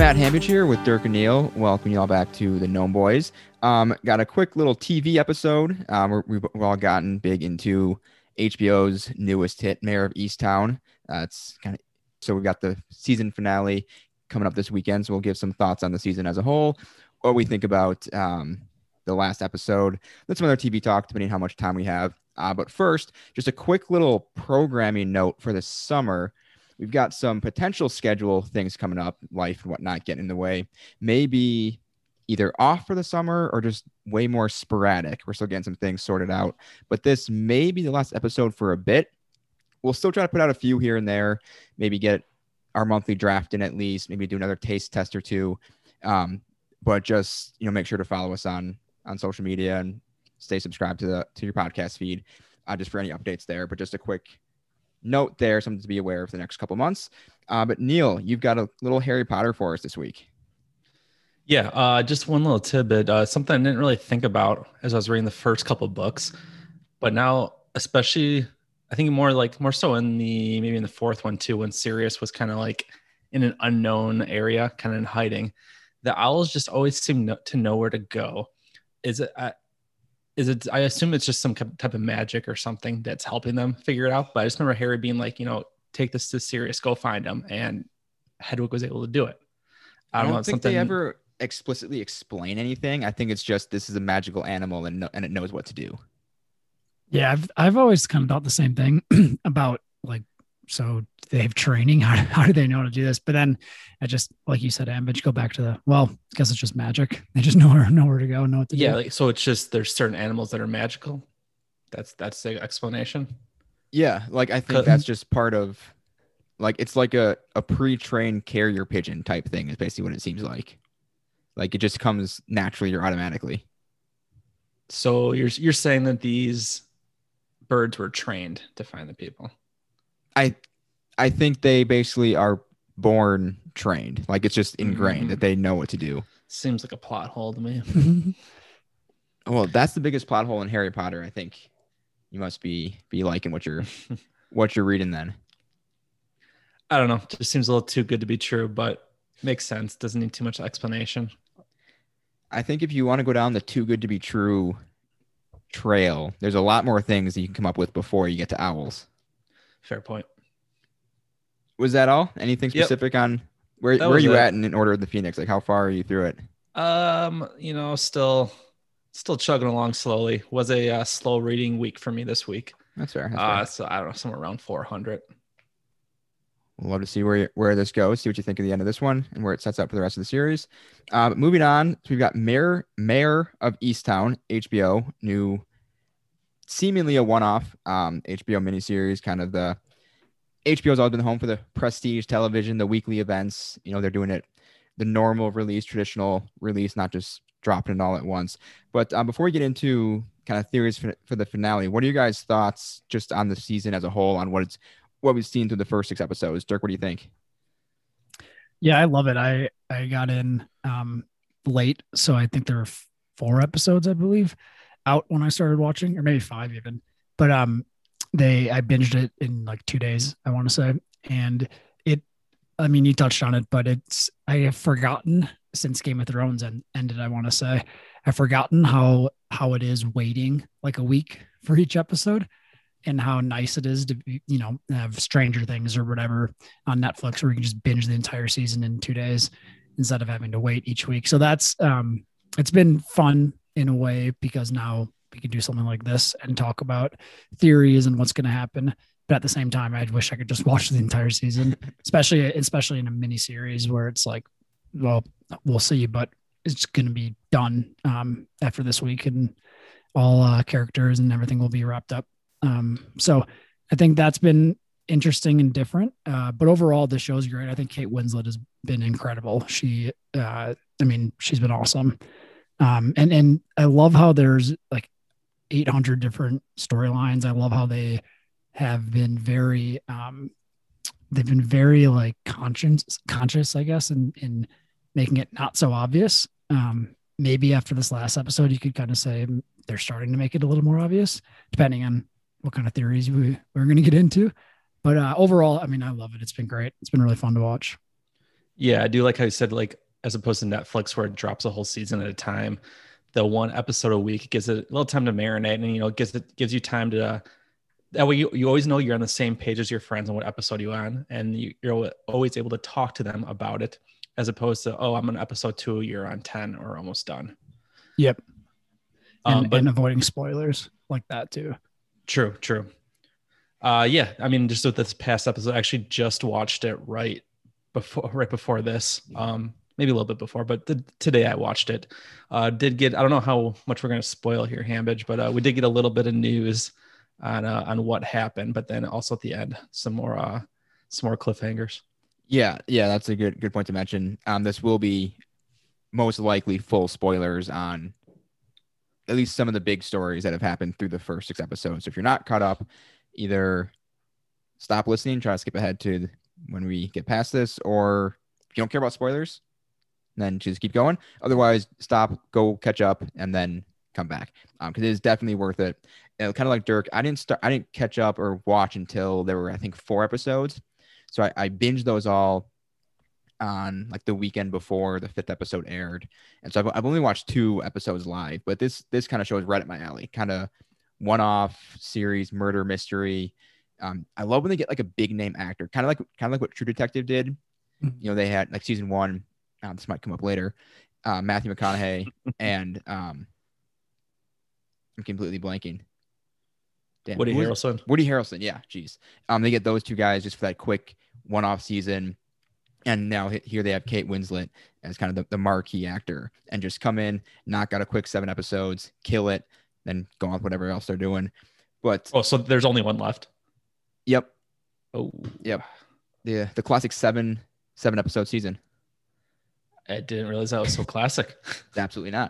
Matt Hambidge here with Dirk and Neil. Welcome you all back to the Gnome Boys. Got a quick little TV episode. We've all gotten big into HBO's newest hit, Mayor of Easttown. So we've got the season finale coming up this weekend. So we'll give some thoughts on the season as a whole, what we think about the last episode. Then some other TV talk, depending on how much time we have. But first, just a quick little programming note for the summer. We've got some potential schedule things coming up, life and whatnot getting in the way. Maybe either off for the summer or just way more sporadic. We're still getting some things sorted out. But this may be the last episode for a bit. We'll still try to put out a few here and there. Maybe get our monthly draft in at least. Maybe do another taste test or two. But just make sure to follow us on social media and stay subscribed to your podcast feed just for any updates there. But just a quick note there, something to be aware of the next couple months. But Neil, you've got a little Harry Potter for us this week. Yeah, just one little tidbit, something I didn't really think about as I was reading the first couple books, but now, especially, I think more so maybe in the fourth one too, when Sirius was kind of like in an unknown area, kind of in hiding. The owls just always seem to know where to go. I assume it's just some type of magic or something that's helping them figure it out. But I just remember Harry being like, take this to Sirius, go find him. And Hedwig was able to do it. I don't think they ever explicitly explain anything. I think it's just, this is a magical animal and it knows what to do. Yeah. I've always kind of thought the same thing about so they have training. How do they know how to do this? But then I just, like you said, Ambidge, go back to I guess it's just magic. They just know where to go, know what to do. Yeah. So it's just, there's certain animals that are magical. That's the explanation. Yeah. I think that's just part of, it's like a pre-trained carrier pigeon type thing is basically what it seems like. It just comes naturally or automatically. So you're saying that these birds were trained to find the people. I think they basically are born trained. It's just ingrained that they know what to do. Seems like a plot hole to me. Well, that's the biggest plot hole in Harry Potter. I think you must be liking what you're reading then. I don't know. It just seems a little too good to be true, but makes sense. Doesn't need too much explanation. I think if you want to go down the too good to be true trail, there's a lot more things that you can come up with before you get to owls. Fair point. Was that all? Anything specific on where are you at in Order of the Phoenix? How far are you through it? Still chugging along slowly. Was a slow reading week for me this week. That's fair. So I don't know, somewhere around 400. We'll love to see where this goes. See what you think of the end of this one and where it sets up for the rest of the series. Moving on, so we've got Mayor of Easttown, HBO, new, seemingly a one-off HBO miniseries. Kind of the HBO's always been home for the prestige television, the weekly events. They're doing it the normal release, traditional release, not just dropping it all at once. But before we get into kind of theories for the finale, what are you guys' thoughts just on the season as a whole, on what we've seen through the first 6 episodes? Dirk, what do you think? Yeah, I love it. I got in late, so I think there were 4 episodes, I believe, out when I started watching, or maybe 5 even. But I binged it in 2 days, I want to say. And you touched on it, but I have forgotten since Game of Thrones ended, I want to say, I've forgotten how it is waiting a week for each episode, and how nice it is to be, have Stranger Things or whatever on Netflix where you can just binge the entire season in 2 days instead of having to wait each week. So that's, it's been fun in a way, because now we can do something like this and talk about theories and what's going to happen. But at the same time, I wish I could just watch the entire season, especially in a mini series where it's we'll see, but it's going to be done after this week, and all characters and everything will be wrapped up. So I think that's been interesting and different. But overall, the show's great. I think Kate Winslet has been incredible. She's been awesome. And I love how there's 800 different storylines. I love how they have been very, conscious, I guess, in making it not so obvious. Maybe after this last episode, you could kind of say they're starting to make it a little more obvious, depending on what kind of theories we're going to get into. But overall, I love it. It's been great. It's been really fun to watch. Yeah, I do like how you said, like, as opposed to Netflix where it drops a whole season at a time, the one episode a week gives it a little time to marinate, and gives you time to that way you always know you're on the same page as your friends on what episode you're on, and you're always able to talk to them about it, as opposed to, oh, I'm on episode 2, you're on 10 or almost done. Yep. But And avoiding spoilers like that too. true. Yeah, I mean, just with this past episode, I actually just watched it right before this. Maybe a little bit before, but today I watched it. Did get, I don't know how much we're going to spoil here, Hambidge, but we did get a little bit of news on what happened, but then also at the end, some more cliffhangers. Yeah, that's a good point to mention. This will be most likely full spoilers on at least some of the big stories that have happened through the first 6 episodes. So if you're not caught up, either stop listening, try to skip ahead to when we get past this, or if you don't care about spoilers, then just keep going. Otherwise, stop, go catch up, and then come back, because it is definitely worth it. Kind of like Dirk, I didn't catch up or watch until there were, I think, 4 episodes. So I binged those all on like the weekend before the 5th episode aired, and so I've only watched 2 episodes live. But this kind of show is right up my alley. Kind of one-off series, murder mystery. I love when they get like a big name actor, kind of like what True Detective did. You know, they had like season 1. This might come up later. Matthew McConaughey and I'm completely blanking. Damn, Woody Harrelson. Woody Harrelson, yeah. Geez. They get those 2 guys just for that quick one-off season. And now here they have Kate Winslet as kind of the marquee actor, and just come in, knock out a quick 7 episodes, kill it, then go on with whatever else they're doing. But so there's only one left. Yep. Oh, yep. The classic 7 episode season. I didn't realize that was so classic. Absolutely not.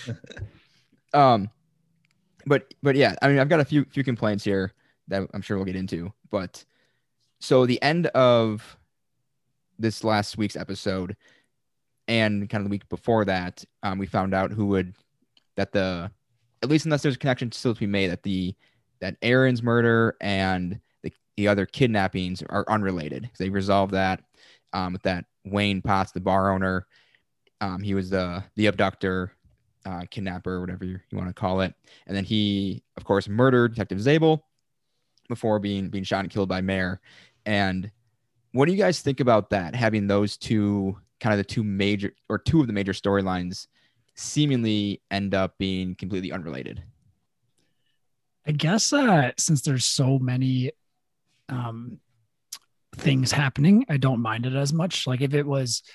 But yeah, I mean, I've got a few complaints here that I'm sure we'll get into. But so the end of this last week's episode and kind of the week before that, we found out at least unless there's a connection still to be made, that Aaron's murder and the other kidnappings are unrelated. They resolved that with that Wayne Potts, the bar owner. He was the abductor, kidnapper, whatever you want to call it. And then he, of course, murdered Detective Zabel before being shot and killed by Mare. And what do you guys think about that? Having those 2 kind of the 2 of the major storylines seemingly end up being completely unrelated. I guess since there's so many things happening, I don't mind it as much. Like if there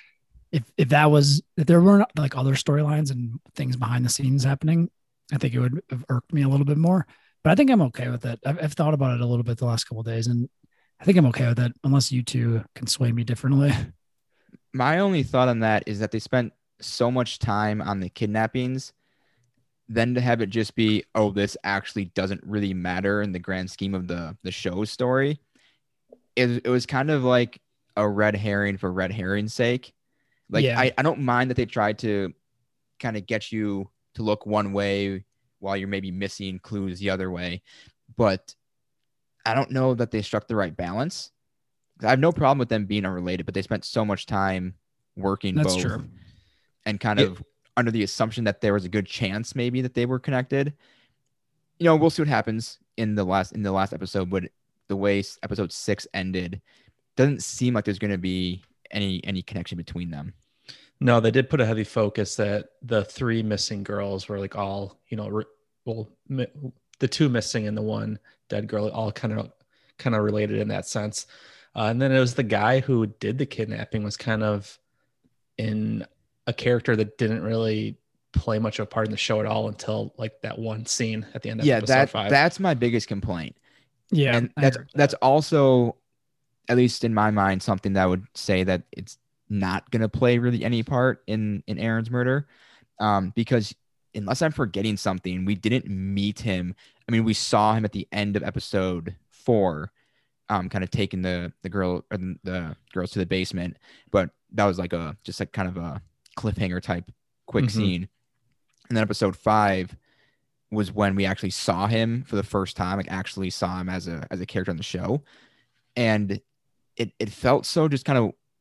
weren't like other storylines and things behind the scenes happening, I think it would have irked me a little bit more. But I think I'm okay with it. I've thought about it a little bit the last couple of days, and I think I'm okay with it, unless you 2 can sway me differently. My only thought on that is that they spent so much time on the kidnappings, then to have it just be, oh, this actually doesn't really matter in the grand scheme of the show's story. It was kind of like a red herring for red herring's sake. Like, yeah. I don't mind that they tried to kind of get you to look one way while you're maybe missing clues the other way. But I don't know that they struck the right balance. I have no problem with them being unrelated, but they spent so much time working That's both. True. And kind of under the assumption that there was a good chance maybe that they were connected. You know, we'll see what happens in the last episode, but the way episode 6 ended doesn't seem like there's going to be any connection between them. No, they did put a heavy focus that the 3 missing girls were like all, you know, the 2 missing and the 1 dead girl, all kind of related in that sense. And then it was the guy who did the kidnapping was kind of in a character that didn't really play much of a part in the show at all until like that one scene at the end of episode 5. That's my biggest complaint. Yeah. And that's also, at least in my mind, something that would say that it's not going to play really any part in Aaron's murder. Because unless I'm forgetting something, we didn't meet him. I mean, we saw him at the end of episode 4, kind of taking the girl or the girls to the basement, but that was like just kind of a cliffhanger type quick scene. And then episode 5 was when we actually saw him for the first time, like actually saw him as a character on the show. And it felt so just kind of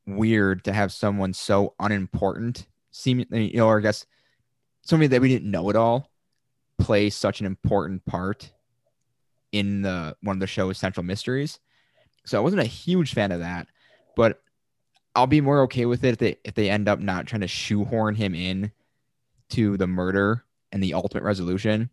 weird to have someone so unimportant, seemingly, or I guess somebody that we didn't know at all, play such an important part in one of the show's central mysteries. So I wasn't a huge fan of that, but I'll be more okay with it if they end up not trying to shoehorn him in to the murder and the ultimate resolution.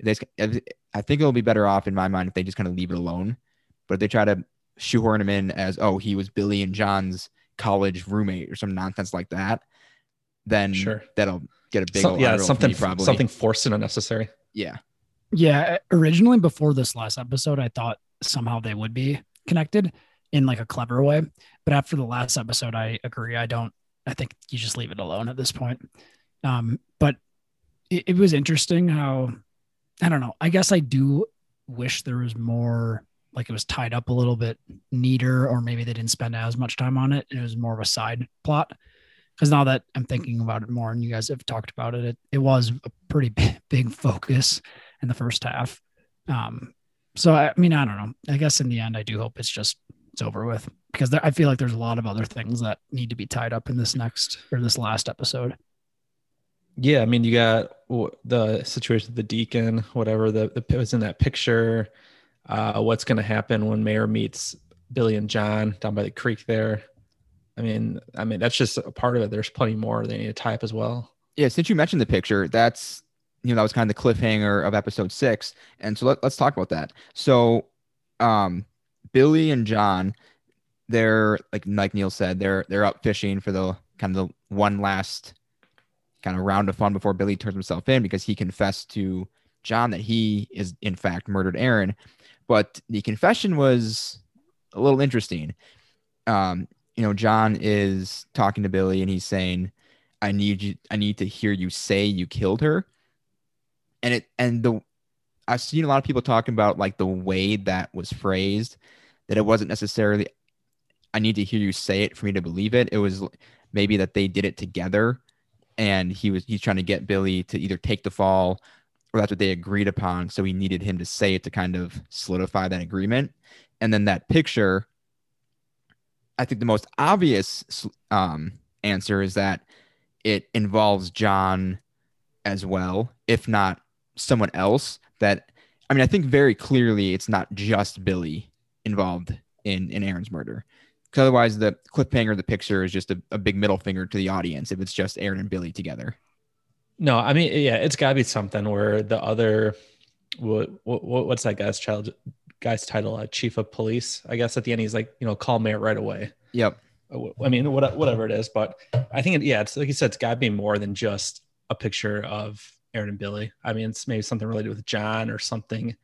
I think it'll be better off in my mind if they just kind of leave it alone. But if they try to shoehorn him in as, oh, he was Billy and John's college roommate or some nonsense like that, then that'll get a big something forced and unnecessary. Yeah. Yeah. Originally, before this last episode, I thought somehow they would be connected in like a clever way. But after the last episode, I agree. I think you just leave it alone at this point. But it was interesting how, I don't know, I guess I do wish there was more, like it was tied up a little bit neater, or maybe they didn't spend as much time on it. It was more of a side plot. Because now that I'm thinking about it more and you guys have talked about it, it was a pretty big focus in the first half. So, I mean, I don't know. I guess in the end, I do hope it's over with, because I feel like there's a lot of other things that need to be tied up in this last episode. Yeah, I mean, you got the situation with the deacon, whatever the was in that picture. What's going to happen when Mayor meets Billy and John down by the creek there? I mean, that's just a part of it. There's plenty more they need to tie up as well. Yeah, since you mentioned the picture, that was kind of the cliffhanger of episode 6, and so let's talk about that. So, Billy and John, they're like Neil said, they're up fishing for the kind of the one last kind of round of fun before Billy turns himself in, because he confessed to John that he is in fact murdered Aaron. But the confession was a little interesting. John is talking to Billy and he's saying, I need to hear you say you killed her. I've seen a lot of people talking about like the way that was phrased, that it wasn't necessarily, I need to hear you say it for me to believe it. It was maybe that they did it together, and he's trying to get Billy to either take the fall, or that's what they agreed upon. So he needed him to say it to kind of solidify that agreement. And then that picture, I think the most obvious answer is that it involves John as well, if not someone else. I think very clearly it's not just Billy involved in Aaron's murder. Because otherwise the cliffhanger of the picture is just a big middle finger to the audience if it's just Aaron and Billy together. No, I mean, yeah, it's got to be something where the other, what's that guy's title? Chief of police, I guess. At the end, he's like, call Mayor right away. Yep. I mean, whatever it is, but I think, it's like you said, it's got to be more than just a picture of Aaron and Billy. I mean, it's maybe something related with John or something.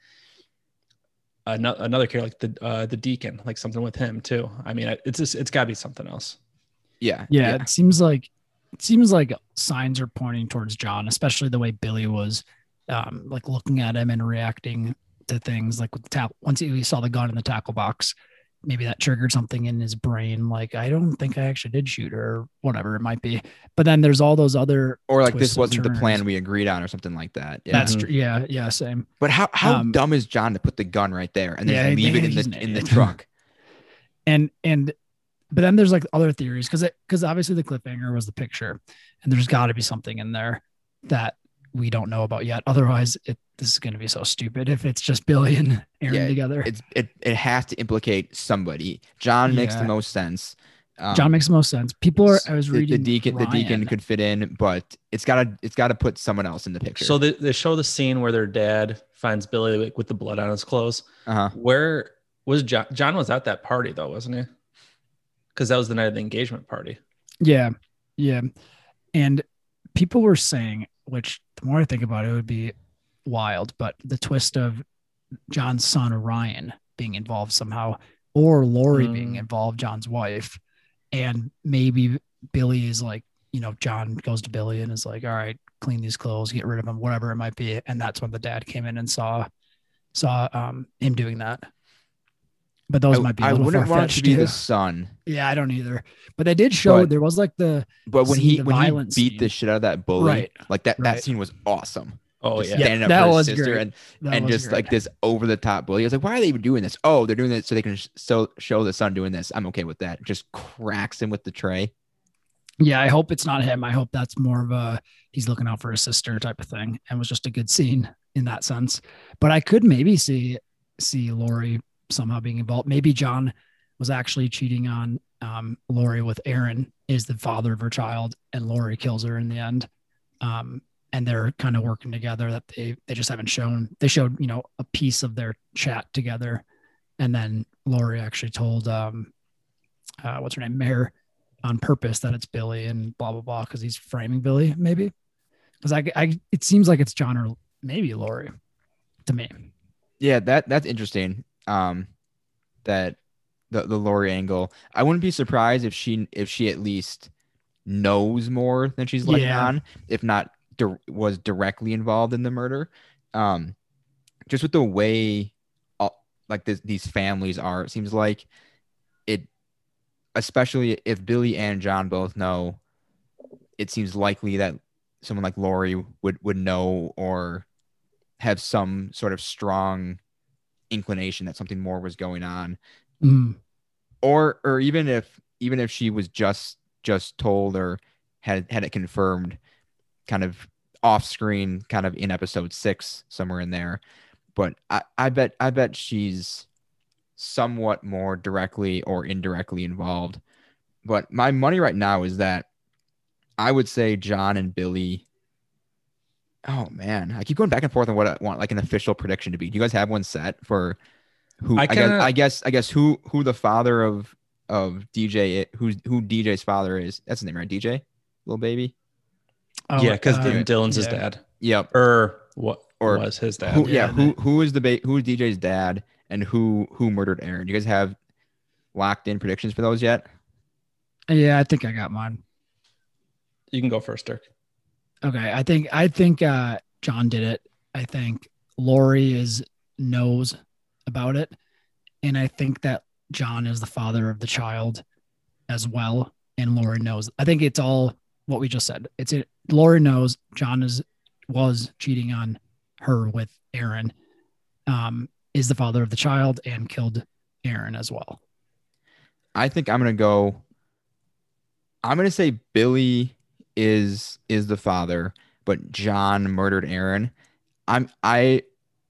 Another character like the deacon, like something with him too. I mean, it's got to be something else. Yeah. It seems like signs are pointing towards John, especially the way Billy was like looking at him and reacting to things, like with the once he saw the gun in the tackle box. Maybe that triggered something in his brain. Like, I don't think I actually did shoot her, or whatever it might be. But then there's all those other, or like this wasn't the plan we agreed on, or something like that. Yeah. That's true. Yeah. Same. But how dumb is John to put the gun right there and then leave it in the trunk? But then there's like other theories, because obviously the cliffhanger was the picture, and there's got to be something in there that we don't know about yet. Otherwise, this is going to be so stupid if it's just Billy and Aaron together. It has to implicate somebody. John makes the most sense. John makes the most sense. I was reading the deacon could fit in, but it's got to put someone else in the picture. So they show the scene where their dad finds Billy with the blood on his clothes. Where was John? John was at that party though, wasn't he? Because that was the night of the engagement party. Yeah. And people were saying, which the more I think about it, it would be wild, but the twist of John's son Ryan being involved somehow, or Lori being involved, John's wife, and maybe Billy is like, John goes to Billy and is like, all right, clean these clothes, get rid of them, whatever it might be, and that's when the dad came in and saw him doing that. But those might be. I wouldn't want it to be the son. Yeah, I don't either. But they did show there was like the. But when he beat the shit out of that bully, right, like that scene was awesome. Oh just yeah. standing up that for his was sister great. That and was just great. like this over the top bully. I was like, why are they even doing this? Oh, they're doing it so they can show the son doing this. I'm okay with that. Just cracks him with the tray. Yeah, I hope it's not him. I hope that's more of a he's looking out for his sister type of thing, and was just a good scene in that sense. But I could maybe see Lori somehow being involved. Maybe John was actually cheating on Lori with Aaron, is the father of her child, and Lori kills her in the end. And they're kind of working together. That they just haven't shown. They showed a piece of their chat together, and then Lori actually told what's her name, Mare, on purpose that it's Billy and blah blah blah because he's framing Billy maybe because I it seems like it's John or maybe Lori to me. Yeah, that's interesting. That the Lori angle. I wouldn't be surprised if she at least knows more than she's letting Yeah. on, if not was directly involved in the murder. Just with the way like these families are, it seems like it, especially if Billy and John both know, it seems likely that someone like Lori would know or have some sort of strong inclination that something more was going on. Or even if she was just told or had it confirmed kind of off screen, kind of in episode 6 somewhere in there. But I bet she's somewhat more directly or indirectly involved. But my money right now is that I would say John and Billy. Oh man, I keep going back and forth on what I want like an official prediction to be. Do you guys have one set for who? I guess who the father of DJ, who DJ's father is? That's his name, right? DJ, little baby. Oh, yeah, because Dylan's his yeah. dad. Yep. Or what was his dad? Who is who DJ's dad and who murdered Aaron? Do you guys have locked in predictions for those yet? Yeah, I think I got mine. You can go first, Dirk. Okay, I think John did it. I think Lori knows about it, and I think that John is the father of the child as well, and Lori knows. I think it's all what we just said. Lori knows John was cheating on her with Aaron, is the father of the child and killed Aaron as well. I think I'm gonna say Billy is the father, but John murdered Aaron. I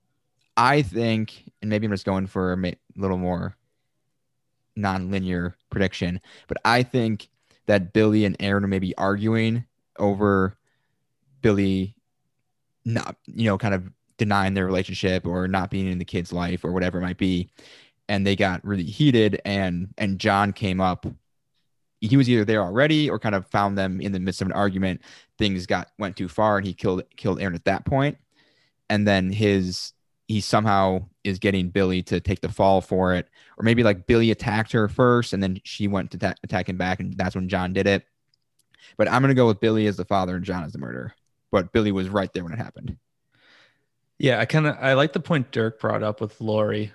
think, and maybe I'm just going for a little more non-linear prediction, but I think that Billy and Aaron are maybe arguing over Billy not, kind of denying their relationship or not being in the kid's life or whatever it might be. And they got really heated and John came up. He was either there already or kind of found them in the midst of an argument. Things went too far and he killed Aaron at that point. And then he somehow is getting Billy to take the fall for it. Or maybe like Billy attacked her first and then she went to attack him back. And that's when John did it. But I'm going to go with Billy as the father and John as the murderer. But Billy was right there when it happened. Yeah, I like the point Dirk brought up with Lori.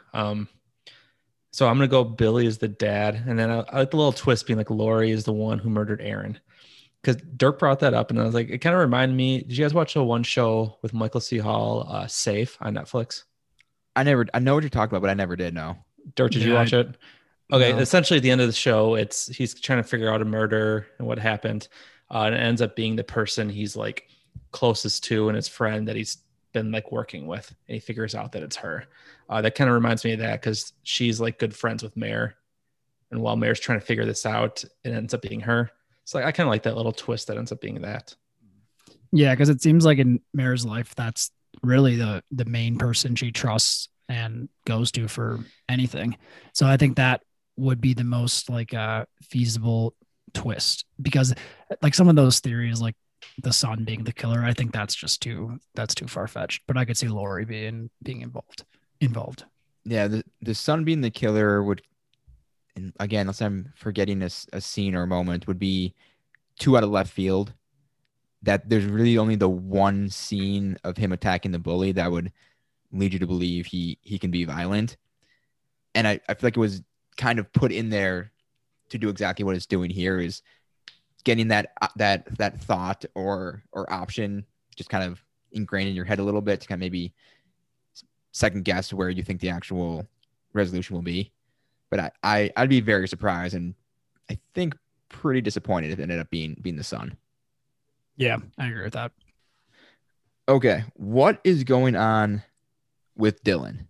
So I'm going to go Billy is the dad. And then I like the little twist being like Lori is the one who murdered Aaron. Because Dirk brought that up and I was like, it kind of reminded me. Did you guys watch the one show with Michael C. Hall, Safe on Netflix? I know what you're talking about, but I never did know. Dirk, did you watch it? Okay. No. Essentially at the end of the show, he's trying to figure out a murder and what happened. And it ends up being the person he's like closest to and his friend that he's been like working with, and he figures out that it's her. That kind of reminds me of that because she's like good friends with Mare, and while Mare's trying to figure this out, it ends up being her. So I kind of like that little twist that ends up being that. Yeah, because it seems like in Mare's life, that's really the main person she trusts and goes to for anything. So I think that would be the most like feasible twist, because like some of those theories, like the son being the killer, I think that's too far-fetched, but I could see Lori being involved. Yeah, the son being the killer would, and again, unless I'm forgetting a scene or a moment, would be too out of left field. That there's really only the one scene of him attacking the bully that would lead you to believe he can be violent. And I feel like it was kind of put in there to do exactly what it's doing here, is getting that thought or option just kind of ingrained in your head a little bit to kind of maybe second guess where you think the actual resolution will be. But I'd be very surprised and I think pretty disappointed if it ended up being the son. Yeah, I agree with that. Okay, what is going on with Dylan?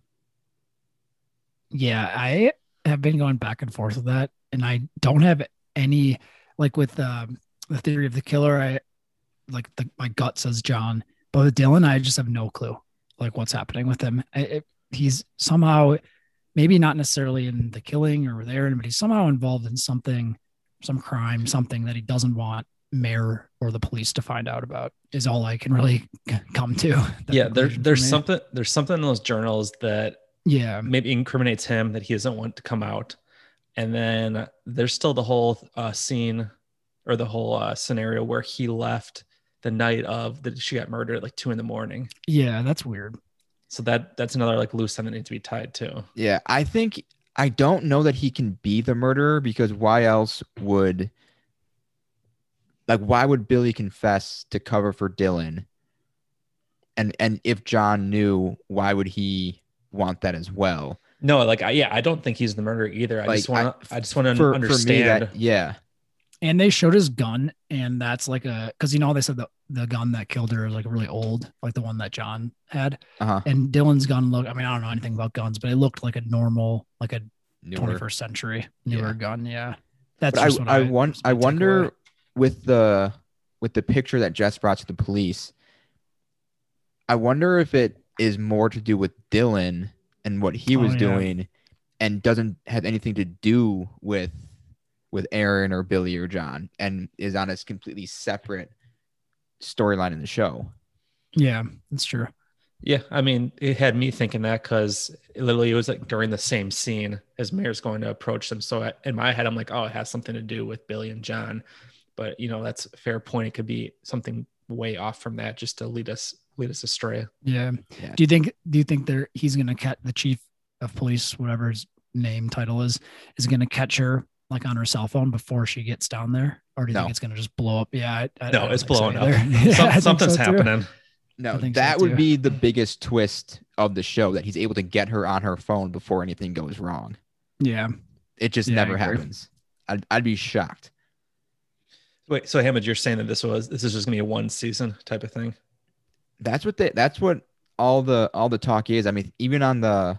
Yeah, I have been going back and forth with that, and I don't have any like with the theory of the killer. My gut says John, but with Dylan, I just have no clue like what's happening with him. He's somehow maybe not necessarily in the killing or there, but he's somehow involved in something, some crime, something that he doesn't want Mayor or the police to find out about. Is all I can really come to. Yeah, there's something in those journals that maybe incriminates him that he doesn't want to come out. And then there's still the whole scene or the whole scenario where he left the night of that she got murdered at like 2 a.m. Yeah, that's weird. So that's another like loose end that needs to be tied to. Yeah, I don't know that he can be the murderer because why would Billy confess to cover for Dylan? And if John knew, why would he want that as well? No, I don't think he's the murderer either. I just want to understand. Yeah. And they showed his gun, and that's like because they said the gun that killed her is like really old, like the one that John had. Uh-huh. And Dylan's gun looked, I mean, I don't know anything about guns, but it looked like a normal, like a newer 21st century newer gun. Yeah. That's just what I wonder with the picture that Jess brought to the police. I wonder if it is more to do with Dylan and what he was doing and doesn't have anything to do with Aaron or Billy or John and is on a completely separate storyline in the show. Yeah, that's true. Yeah, I mean, it had me thinking that because it was like during the same scene as Mayor's going to approach them. So in my head, I'm like, oh, it has something to do with Billy and John. But, that's a fair point. It could be something way off from that just to lead us astray. Yeah. Do you think he's going to catch the chief of police, whatever his title is going to catch her like on her cell phone before she gets down there? Or do you think it's going to just blow up? Yeah. No, it's blowing up. Something's happening. No, that would be the biggest twist of the show, that he's able to get her on her phone before anything goes wrong. Yeah. It just never happens. I'd be shocked. Wait, so Hammond, you're saying that this is just gonna be a one season type of thing? That's what all the talk is. I mean, even on the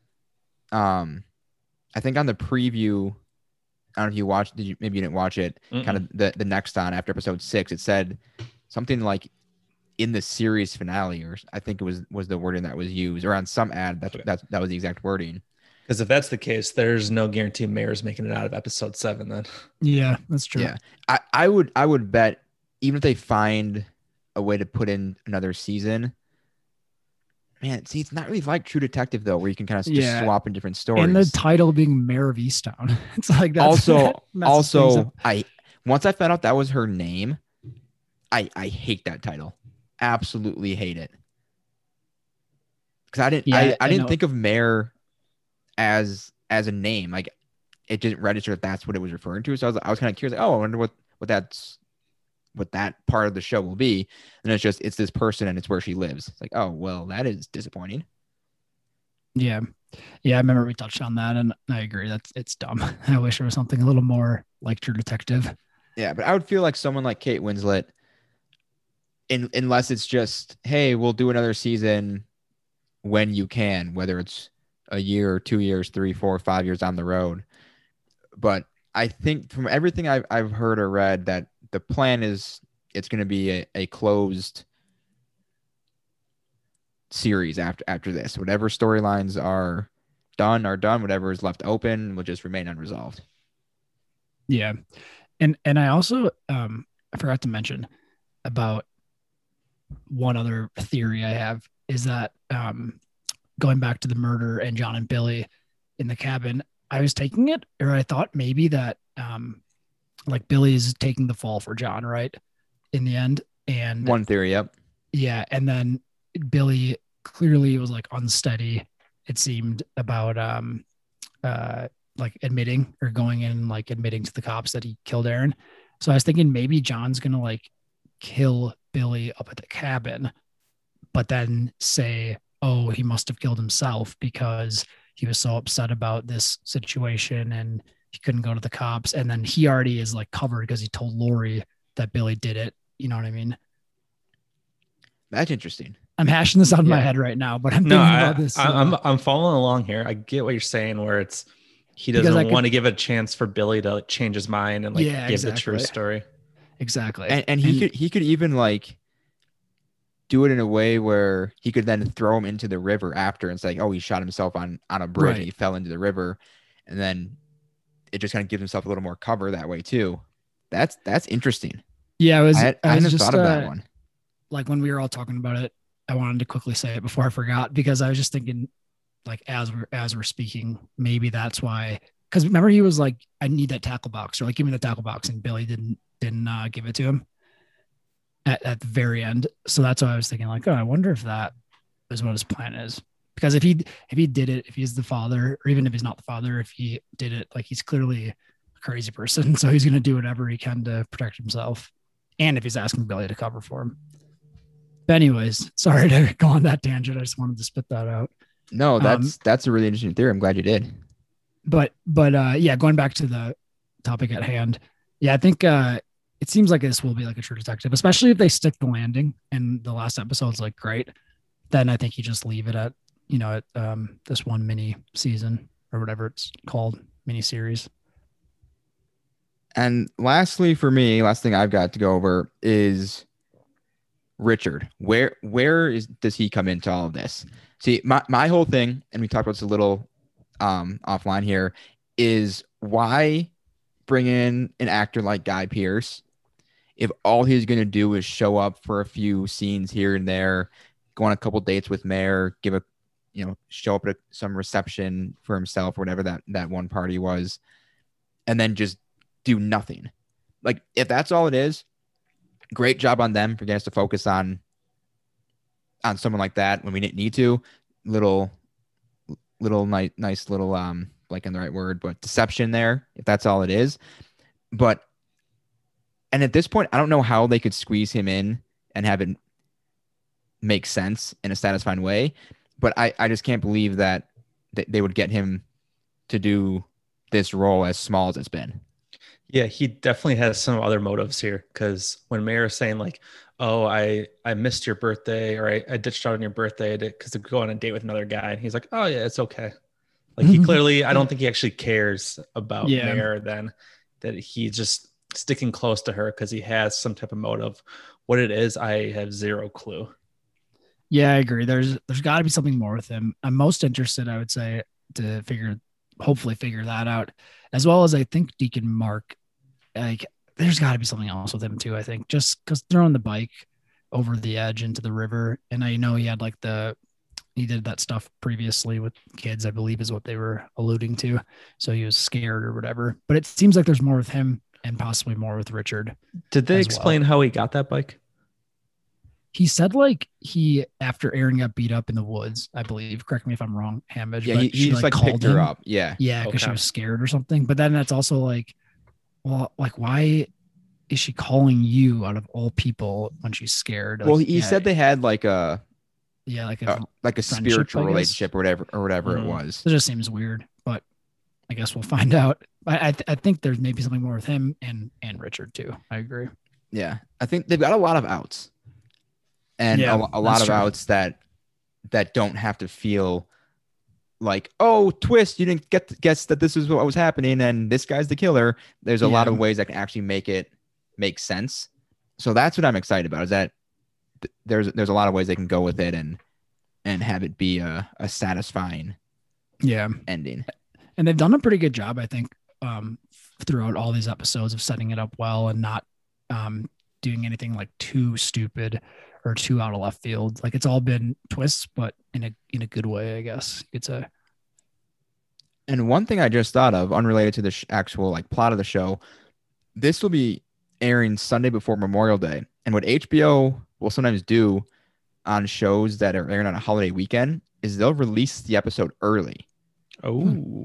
I think on the preview, I don't know if you watched, maybe you didn't watch it, kind of the next on after episode 6, it said something like in the series finale, or I think it was the wording that was used, or on some ad that was the exact wording. Because if that's the case, there's no guarantee Mayor's making it out of episode 7 then. Yeah, that's true. Yeah. I would bet even if they find a way to put in another season, man, see, it's not really like True Detective though, where you can kind of just swap in different stories. And the title being Mayor of Easttown. It's like that's also once I found out that was her name, I hate that title. Absolutely hate it. Because I didn't think of Mayor as a name. Like it didn't register that that's what it was referring to. So I was kind of curious, like, oh, I wonder what that part of the show will be. And it's this person and it's where she lives. It's like, oh, well, that is disappointing. Yeah. Yeah. I remember we touched on that and I agree. It's dumb. I wish there was something a little more like True Detective. Yeah. But I would feel like someone like Kate Winslet, unless it's just, hey, we'll do another season when you can, whether it's a year or 2 years, 3, 4, 5 years down the road. But I think from everything I've heard or read that the plan is it's going to be a closed series after this. Whatever storylines are done. Whatever is left open will just remain unresolved. Yeah. And I also I forgot to mention about one other theory I have is that going back to the murder and John and Billy in the cabin, I was taking it, or I thought maybe that like Billy is taking the fall for John, right? In the end. And one theory, yep. Yeah. And then Billy clearly was like unsteady, it seemed, about like admitting or going in, like admitting to the cops that he killed Aaron. So I was thinking maybe John's gonna like kill Billy up at the cabin but then say, oh, he must have killed himself because he was so upset about this situation and he couldn't go to the cops. And then he already is like covered because he told Lori that Billy did it. You know what I mean? That's interesting. I'm hashing this out in my head right now, but I'm thinking about this. I'm following along here. I get what you're saying, where it's he doesn't want to give a chance for Billy to change his mind and give the true story. Exactly. And he could even like do it in a way where he could then throw him into the river after and say, oh, he shot himself on a bridge and he fell into the river. And then it just kind of gives himself a little more cover that way too. That's interesting. Yeah, I hadn't just thought of that one. Like when we were all talking about it, I wanted to quickly say it before I forgot, because I was just thinking, like, as we're speaking, maybe that's why. Because remember, he was like, I need that tackle box, or like, give me the tackle box, and Billy didn't give it to him at the very end. So that's why I was thinking, like, oh, I wonder if that is what his plan is. Because if he did it, if he's the father, or even if he's not the father, if he did it, like, he's clearly a crazy person, so he's going to do whatever he can to protect himself. And if he's asking Billy to cover for him. But anyways, sorry to go on that tangent. I just wanted to spit that out. No, that's a really interesting theory. I'm glad you did. But yeah, going back to the topic at hand. Yeah, I think it seems like this will be like a True Detective, especially if they stick the landing and the last episode's like great. Then I think you just leave it at, this one mini season or whatever it's called, mini series. And lastly, for me, last thing I've got to go over is Richard. Where does he come into all of this? See, my whole thing, and we talked about this a little offline here, is why bring in an actor like Guy Pearce if all he's going to do is show up for a few scenes here and there, go on a couple dates with Mayor, show up at some reception for himself or whatever that one party was, and then just do nothing. Like, if that's all it is, great job on them for getting us to focus on someone like that when we didn't need to. Little nice little like in the right word, but deception there, if that's all it is. And at this point, I don't know how they could squeeze him in and have it make sense in a satisfying way. But I just can't believe that they would get him to do this role as small as it's been. Yeah, he definitely has some other motives here, because when Mayor is saying like, oh, I missed your birthday, or I ditched out on your birthday because to go on a date with another guy, and he's like, oh yeah, it's okay. Like, he clearly, I don't think he actually cares about Mayor then, that he's just sticking close to her because he has some type of motive. What it is, I have zero clue. Yeah, I agree. There's got to be something more with him. I'm most interested, I would say, to hopefully figure that out, as well as I think Deacon Mark. Like, there's got to be something else with him too. I think just because throwing the bike over the edge into the river, and I know he had he did that stuff previously with kids, I believe is what they were alluding to. So he was scared or whatever. But it seems like there's more with him and possibly more with Richard. Did they explain how he got that bike? He said like after Aaron got beat up in the woods, I believe. Correct me if I'm wrong, Hamage. Yeah, he just like picked her up. Yeah. Yeah, because she was scared or something. But then that's also like, well, like, why is she calling you out of all people when she's scared? Like, well, he said they had like a spiritual relationship or whatever it was. It just seems weird, but I guess we'll find out. I think there's maybe something more with him and Richard too. I agree. Yeah, I think they've got a lot of outs, and a lot of outs that don't have to feel like, oh, twist, you didn't guess that this is what was happening and this guy's the killer. There's a lot of ways that can actually make it make sense. So that's what I'm excited about, is that there's a lot of ways they can go with it and have it be a satisfying ending. And they've done a pretty good job, I think, throughout all these episodes of setting it up well and not doing anything like too stupid or too out of left field. Like, it's all been twists, but in a good way, I guess you could say. And one thing I just thought of, unrelated to the actual like plot of the show, this will be airing Sunday before Memorial Day. And what HBO will sometimes do on shows that are airing on a holiday weekend is they'll release the episode early. Oh,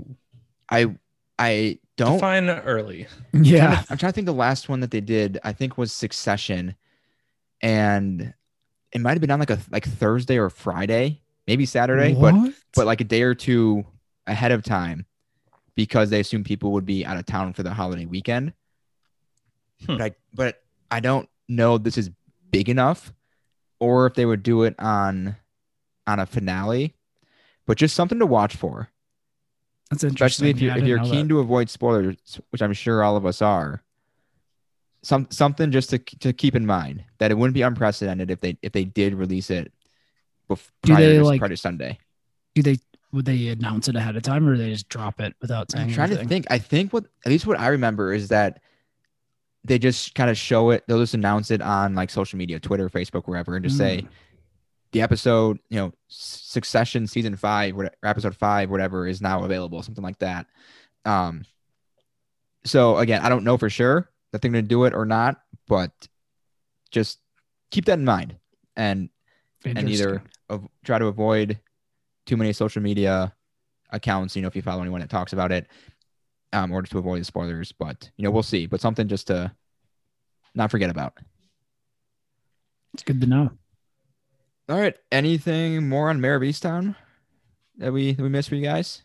I don't define early. Yeah, I'm trying to think. The last one that they did, I think, was Succession, and it might have been on like Thursday or Friday, maybe Saturday, What? but like a day or two ahead of time because they assumed people would be out of town for the holiday weekend. Hmm. But I don't know if this is big enough or if they would do it on a finale, but just something to watch for. That's Especially interesting. Yeah, I if didn't you're know keen that. to avoid spoilers, which I'm sure all of us are. Something just to keep in mind that it wouldn't be unprecedented if they did release it Do they like? prior to Sunday. Do they would they announce it ahead of time, or do they just drop it without I'm saying trying to anything? think. I think what at least what I remember is that they just kind of show it. They'll just announce it on like social media, Twitter, Facebook, wherever, and just say Mm. the episode, Succession season 5, or episode 5, whatever, is now available, something like that. Um, so again, I don't know for sure that they're going to do it or not, but just keep that in mind and either Interesting. try to avoid too many social media accounts, if you follow anyone that talks about it, or just to avoid the spoilers. But we'll see. But something just to not forget about. It's good to know. All right. Anything more on Mayor of Easttown that we missed for you guys?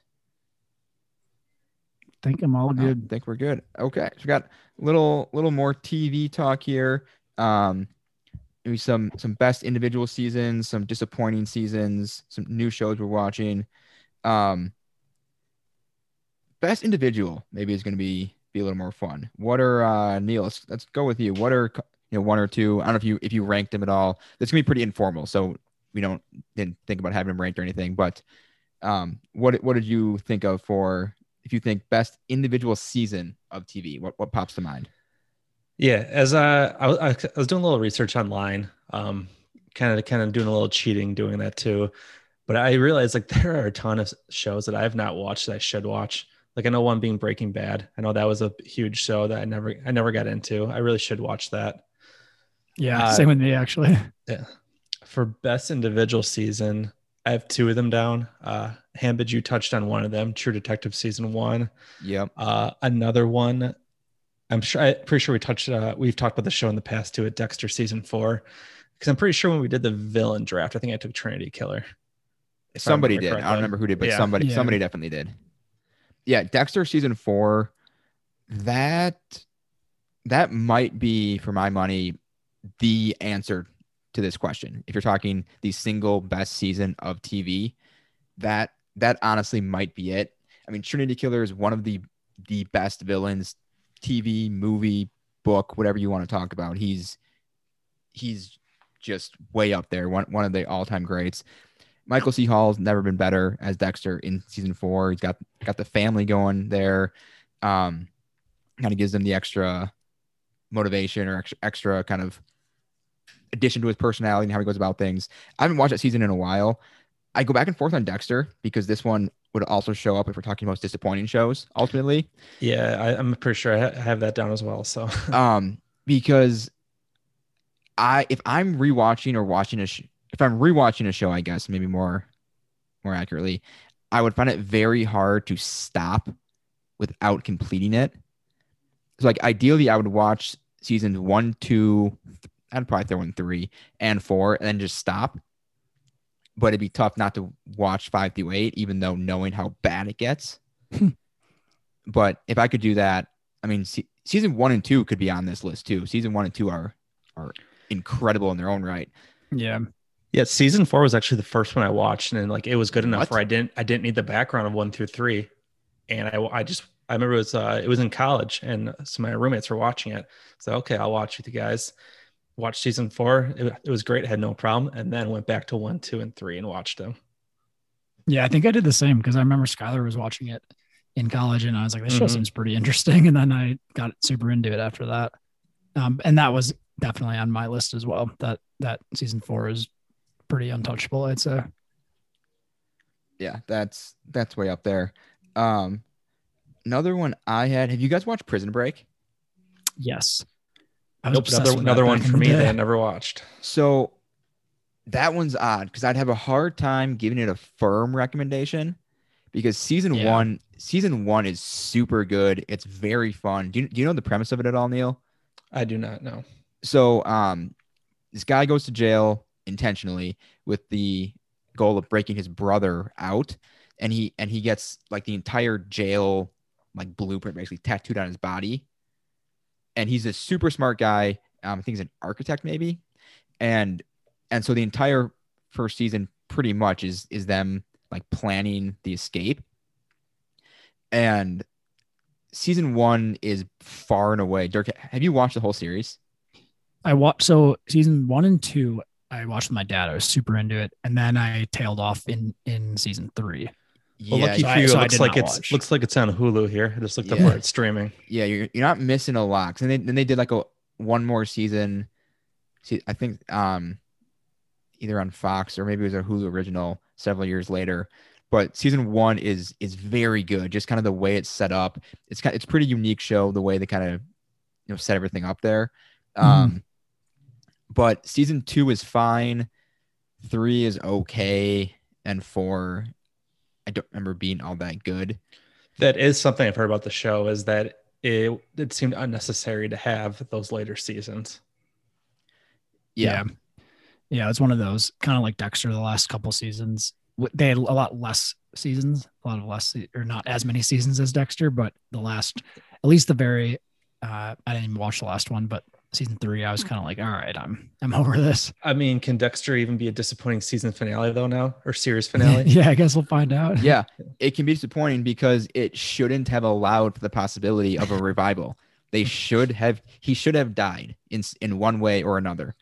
I think I'm all No, I good. think we're good. Okay. So we got little more TV talk here. Maybe some best individual seasons, some disappointing seasons, some new shows we're watching. Um, Best individual maybe is going to be a little more fun. What are Neil? Let's go with you. What are one or two? I don't know if you ranked them at all. That's gonna be pretty informal, so we didn't think about having them ranked or anything. But what did you think of for if you think best individual season of TV? What pops to mind? Yeah, as I was doing a little research online, kind of doing a little cheating, doing that too. But I realized like there are a ton of shows that I have not watched that I should watch. Like I know one being Breaking Bad. I know that was a huge show that I never got into. I really should watch that. Yeah, Uh, same with me actually. yeah. For best individual season, I have two of them down. Hambid, you touched on one of them, True Detective season 1. Yep. Another one, I'm pretty sure we've talked about the show in the past too at Dexter season 4. Because I'm pretty sure when we did the villain draft, I think I took Trinity Killer, if I Somebody remember did. I don't correctly. remember who did, but Yeah. Yeah. somebody definitely did. Yeah, Dexter season 4. That that might be, for my money, the answer to this question. If you're talking the single best season of TV, that honestly might be it. I mean, Trinity Killer is one of the best villains, TV, movie, book, whatever you want to talk about. He's just way up there. One of the all-time greats. Michael C. Hall's never been better as Dexter in season 4. He's got the family going there. Kind of gives them the extra motivation or extra kind of addition to his personality and how he goes about things. I haven't watched that season in a while. I go back and forth on Dexter because this one would also show up if we're talking most disappointing shows ultimately. Yeah, I'm pretty sure I have that down as well. So Because if I'm rewatching or watching if I'm rewatching a show, I guess maybe more accurately, I would find it very hard to stop without completing it. So like ideally I would watch seasons 1, 2, I'd probably throw in 3 and 4 and then just stop. But it'd be tough not to watch 5 through 8, even though knowing how bad it gets. But if I could do that, I mean, season 1 and 2 could be on this list too. Season 1 and 2 are incredible in their own right. Yeah. yeah, season 4 was actually the first one I watched, and like it was good enough What? where I didn't need the background of 1 through 3, and I remember it was in college, and some of my roommates were watching it. So okay, I'll watch with you guys. Watched season 4. It was great, had no problem, and then went back to 1, 2, and 3 and watched them. Yeah, I think I did the same because I remember Skylar was watching it in college and I was like, this show Mhm. seems pretty interesting. And then I got super into it after that. And that was definitely on my list as well. That season 4 is pretty untouchable, I'd say. Yeah, that's way up there. Another one I had. Have you guys watched Prison Break? Yes. I was Nope, obsessed with another that one back in for the me day. that I never watched. So that one's odd because I'd have a hard time giving it a firm recommendation because season Yeah. one is super good. It's very fun. Do you know the premise of it at all, Neil? I do not know. So this guy goes to jail intentionally with the goal of breaking his brother out, and he gets like the entire jail like blueprint basically tattooed on his body. And he's a super smart guy. I think he's an architect maybe, and so the entire first season pretty much is them like planning the escape. And season 1 is far and away. Dirk, have you watched the whole series? I watched season 1 and 2. I watched with my dad. I was super into it, and then I tailed off in season 3. Well, Yeah, lucky for you, it looks like it's on Hulu here. I just looked up where it's streaming. Yeah, you're not missing a lot. And then they did like one more season. See, I think either on Fox or maybe it was a Hulu original several years later. But season 1 is very good. Just kind of the way it's set up. It's pretty unique show, the way they kind of set everything up there. But season 2 is fine. 3 is okay, and 4, I don't remember being all that good. That is something I've heard about the show, is that it seemed unnecessary to have those later seasons. Yeah. It's one of those kind of like Dexter. The last couple seasons, they had a lot less seasons, or not as many seasons as Dexter, but at least the very, I didn't even watch the last one, but season 3, I was kind of like, all right, I'm over this. I mean, can Dexter even be a disappointing season finale though now, or series finale? Yeah, I guess we'll find out. Yeah, it can be disappointing because it shouldn't have allowed for the possibility of a revival. He should have died in one way or another.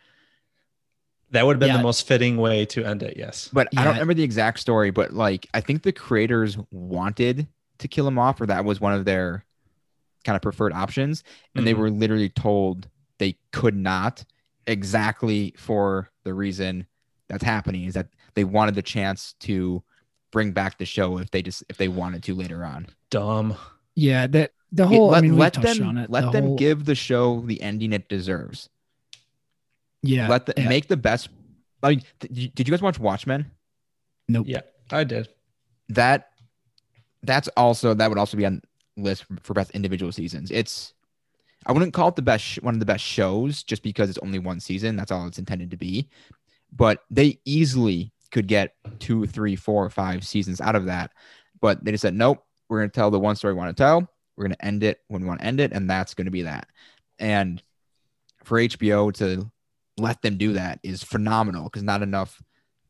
That would have been the most fitting way to end it. Yes. But I don't remember the exact story, but like, I think the creators wanted to kill him off, or that was one of their kind of preferred options. And they were literally told they could not, exactly for the reason that's happening, is that they wanted the chance to bring back the show if they wanted to later on. Dumb. Yeah. The whole, let them give the show the ending it deserves. Yeah. Make the best. Like, did you guys watch Watchmen? Nope. Yeah, I did. That would also be on list for best individual seasons. I wouldn't call it one of the best shows just because it's only one season. That's all it's intended to be. But they easily could get 2, 3, 4, 5 seasons out of that. But they just said, nope, we're going to tell the one story we want to tell. We're going to end it when we want to end it. And that's going to be that. And for HBO to let them do that is phenomenal, because not enough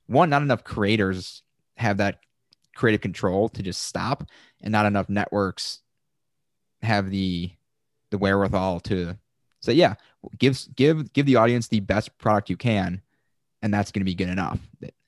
creators have that creative control to just stop, and not enough networks have the wherewithal to say, yeah, give the audience the best product you can, and that's going to be good enough.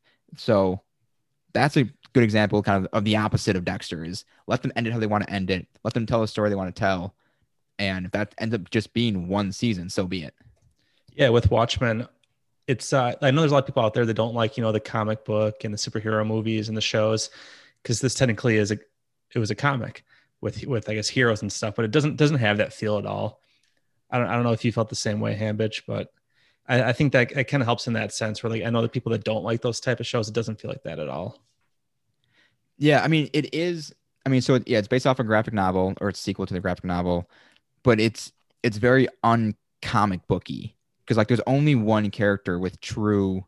So that's a good example kind of the opposite of Dexter, is let them end it how they want to end it. Let them tell the story they want to tell. And if that ends up just being one season, so be it. Yeah, with Watchmen, it's I know there's a lot of people out there that don't like, the comic book and the superhero movies and the shows, because this technically it was a comic with I guess heroes and stuff, but it doesn't have that feel at all. I don't know if you felt the same way, Hambitch, but I think that it kind of helps in that sense, where like I know the people that don't like those type of shows, it doesn't feel like that at all. Yeah, I mean it is. I mean, so it's based off a graphic novel, or it's a sequel to the graphic novel, but it's very uncomic booky. Because like there's only one character with true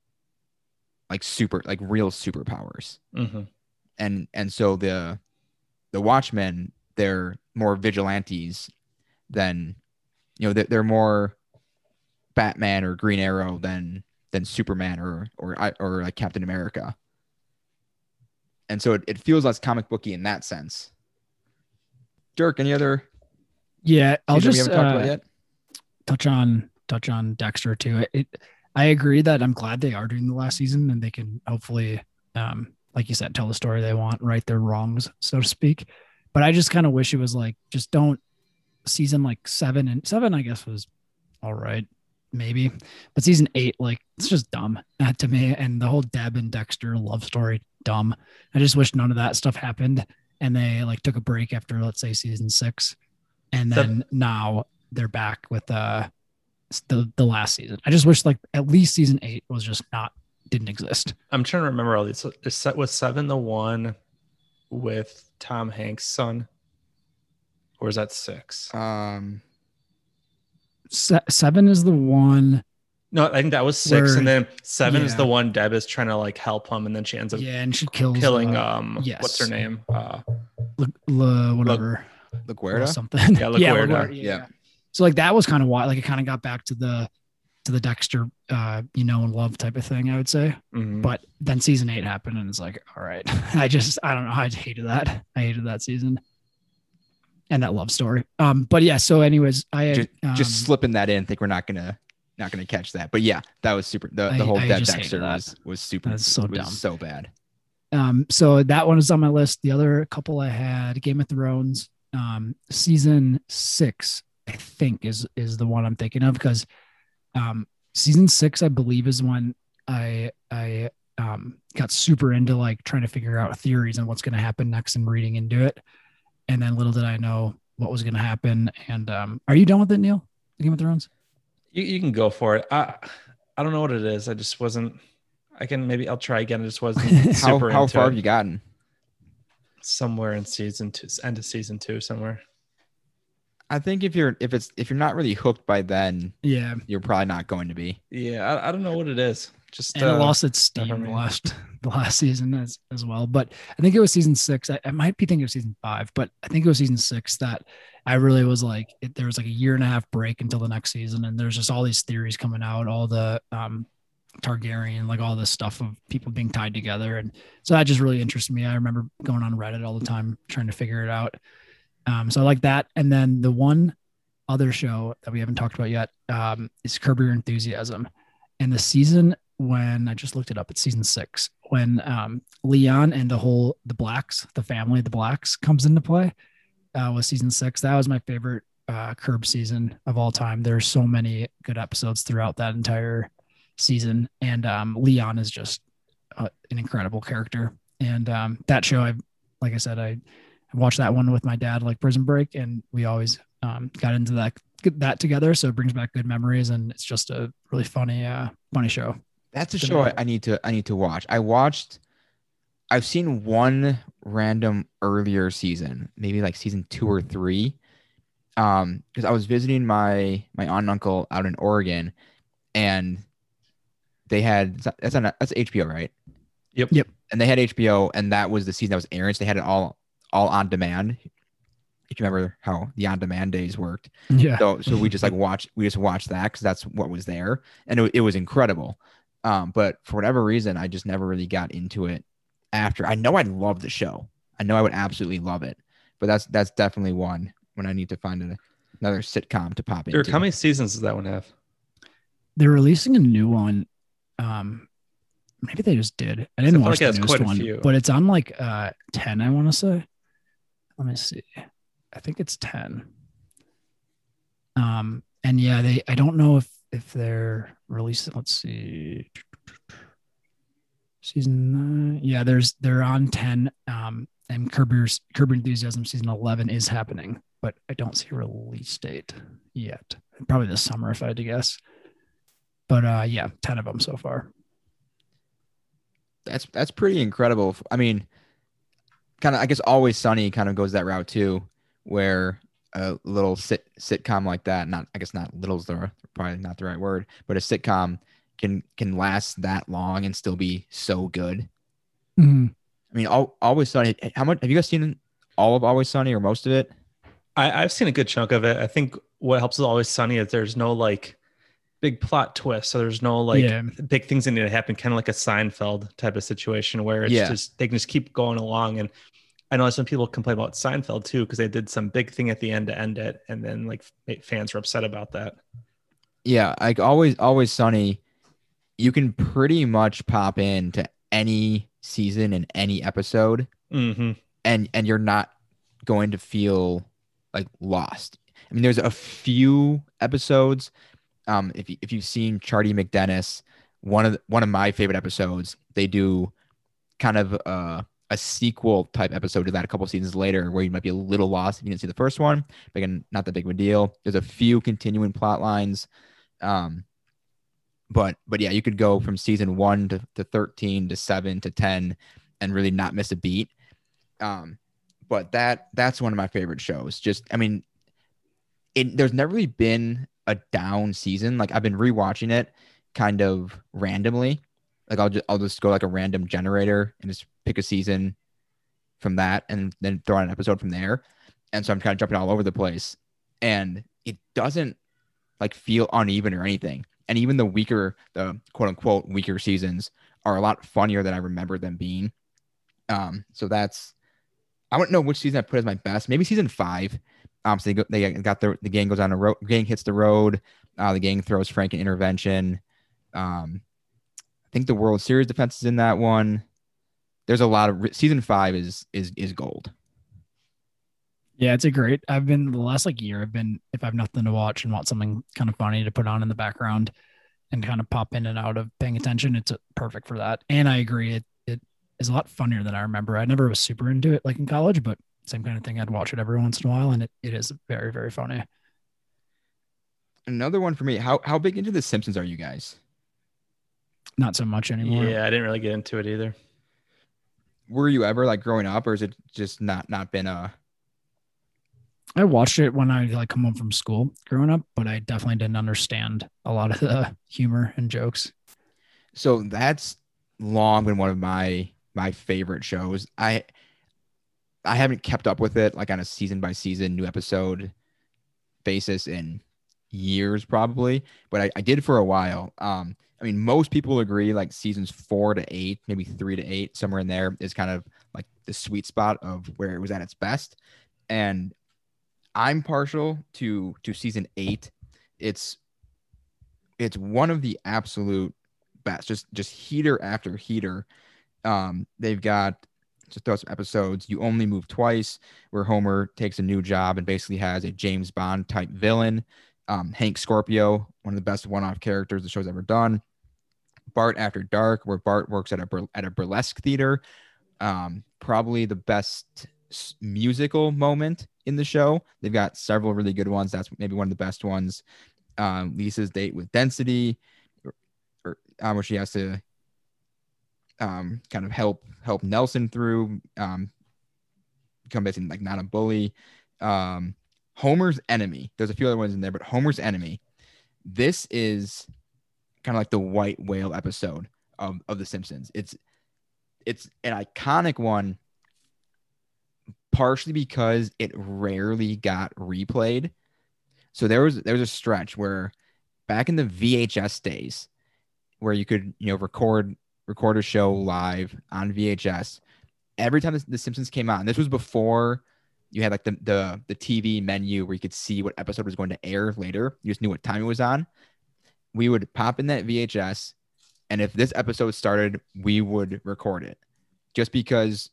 like real superpowers. And so the Watchmen, they're more vigilantes than they're more Batman or Green Arrow than Superman or like Captain America. And so it feels less comic booky in that sense. Dirk, any other? Yeah, I'll just we haven't talked about yet? touch on Dexter too. I agree that I'm glad they are doing the last season, and they can hopefully, like you said, tell the story they want, right their wrongs, so to speak. But I just kind of wish it was like, just don't season like 7 I guess was all right, maybe, but season 8, like, it's just dumb to me. And the whole Deb and Dexter love story, dumb. I just wish none of that stuff happened, and they like took a break after, let's say, season 6, and then now they're back with the last season. I just wish like at least season 8 was just didn't exist. I'm trying to remember all these. Was 7 the one with Tom Hanks' son, or is that 6? 7 is the one No, I think that was 6, Where- and then 7 is yeah. the one Deb is trying to like help him, and then she ends up Yeah, and she kills killing yes. what's her name? Whatever. LaGuardia. Something. Yeah, Yeah, LaGuardia. LaGuardia, yeah. So like that was kind of why, like it kind of got back to the Dexter, and love type of thing, I would say. Mhm. But then season 8 happened, and it's like, all right, I don't know, I hated that. I hated that season and that love story. But yeah. So, anyways, I had, Just slipping that in. Think we're not gonna catch that, but yeah, that was super. The whole I Deb just hated Dexter that. was super. That's so was dumb. so bad. So that one is on my list. The other couple I had Game of Thrones, season 6, I think is the one I'm thinking of, because season 6, I believe, is when I got super into like trying to figure out theories on what's going to happen next and reading into it. And then little did I know what was going to happen. And are you done with it, Neil? Game of Thrones? You can go for it. I don't know what it is. I just wasn't. I'll try again. I just wasn't super How into far it. have you gotten? Somewhere in season 2, end of season 2 somewhere. I think if you're not really hooked by then, Yeah. you're probably not going to be. Yeah, I don't know what it is. Just And it lost its not for steam me. the last season as well. But I think it was season 6. I might be thinking of season 5, but I think it was season 6 that I really was like, there was like a year and a half break until the next season. And there's just all these theories coming out, all the Targaryen, like all this stuff of people being tied together. And so that just really interested me. I remember going on Reddit all the time, trying to figure it out. So I like that. And then the one other show that we haven't talked about yet is Curb Your Enthusiasm. And the season, when I just looked it up, it's season 6, when Leon and the Blacks, the family of the Blacks, comes into play, was season 6. That was my favorite Curb season of all time. There's so many good episodes throughout that entire season, and Leon is just an incredible character. And that show, like I said, I watched that one with my dad, like Prison Break, and we always got into that together. So it brings back good memories, and it's just a really funny show. That's a show I need to watch. I've seen one random earlier season, maybe like season 2 or 3. Because I was visiting my aunt and uncle out in Oregon, and they had that's HBO, right? Yep. And they had HBO, and that was the season that was airing. So they had it all on demand. If you remember how the on demand days worked. Yeah. So we just watched that because that's what was there, and it was incredible. But for whatever reason, I just never really got into it after. I know I'd love the show. I know I would absolutely love it, but that's definitely one when I need to find another sitcom to pop into. How many seasons does that one have? They're releasing a new one. Maybe they just did. I didn't watch the newest one, but it's on like 10, I want to say. Let me see. I think it's 10. And yeah, I don't know if they're releasing, let's see. Season 9. Yeah, they're on 10. And Curb Your Enthusiasm season 11 is happening, but I don't see a release date yet. Probably this summer, if I had to guess. But yeah, 10 of them so far. That's pretty incredible. I mean, kind of, I guess Always Sunny kind of goes that route too, where a little sitcom like that, not little's probably not the right word, but a sitcom can last that long and still be so good. Mm-hmm. I mean, Always Sunny. How much have you guys seen all of Always Sunny or most of it? I've seen a good chunk of it. I think what helps with Always Sunny is there's no like big plot twist. So there's no like big things that need to happen, kind of like a Seinfeld type of situation where it's just they can just keep going along. And I know some people complain about Seinfeld too, because they did some big thing at the end to end it, and then like fans were upset about that. Yeah, like Always Sunny, you can pretty much pop into any season in any episode, and you're not going to feel like lost. I mean, there's a few episodes. If you've seen Charlie McDennis, one of my favorite episodes, they do kind of a sequel type episode to that a couple seasons later, where you might be a little lost if you didn't see the first one. But again, not that big of a deal. There's a few continuing plot lines, but yeah, you could go from season 1 to 13 to 7 to 10 and really not miss a beat. But that's one of my favorite shows. Just, I mean, there's never really been a down season. Like, I've been rewatching it, kind of randomly. Like I'll just go like a random generator and just pick a season from that and then throw out an episode from there. And so I'm kind of jumping all over the place. And it doesn't like feel uneven or anything. And even the quote unquote weaker seasons are a lot funnier than I remember them being. So I don't know which season I put as my best. Maybe season 5. So they got the gang goes on a road. Gang hits the road. The gang throws Frank an intervention. I think the World Series defense is in that one. There's a lot of season 5 is gold. Yeah, it's a great. I've been the last like year. I've been if I have nothing to watch and want something kind of funny to put on in the background and kind of pop in and out of paying attention. It's perfect for that. And I agree, it is a lot funnier than I remember. I never was super into it like in college, but same kind of thing. I'd watch it every once in a while, and it is very very funny. Another one for me. How big into The Simpsons are you guys? Not so much anymore. Yeah, I didn't really get into it either. Were you ever like growing up, or is it just not been a? I watched it when I like come home from school growing up, but I definitely didn't understand a lot of the humor and jokes. So that's long been one of my favorite shows. I haven't kept up with it like on a season by season new episode basis in years probably, but I did for a while. I mean, most people agree like seasons 4 to 8, maybe 3 to 8, somewhere in there is kind of like the sweet spot of where it was at its best. And I'm partial to season 8. It's one of the absolute best. Just heater after heater. They've got to throw some episodes. You Only Move Twice, where Homer takes a new job and basically has a James Bond type villain. Hank Scorpio, one of the best one-off characters the show's ever done. Bart After Dark, where Bart works at a burlesque theater. Probably the best musical moment in the show. They've got several really good ones. That's maybe one of the best ones. Lisa's Date with Density, where she has to kind of help Nelson through become basically like not a bully. Homer's Enemy. There's a few other ones in there, but Homer's Enemy. This is kind of like the white whale episode of The Simpsons. It's an iconic one, partially because it rarely got replayed. So there was a stretch where back in the VHS days where you could, record a show live on VHS. Every time the Simpsons came out, and this was before you had like the TV menu where you could see what episode was going to air later. You just knew what time it was on. We would pop in that VHS, and if this episode started, we would record it, just because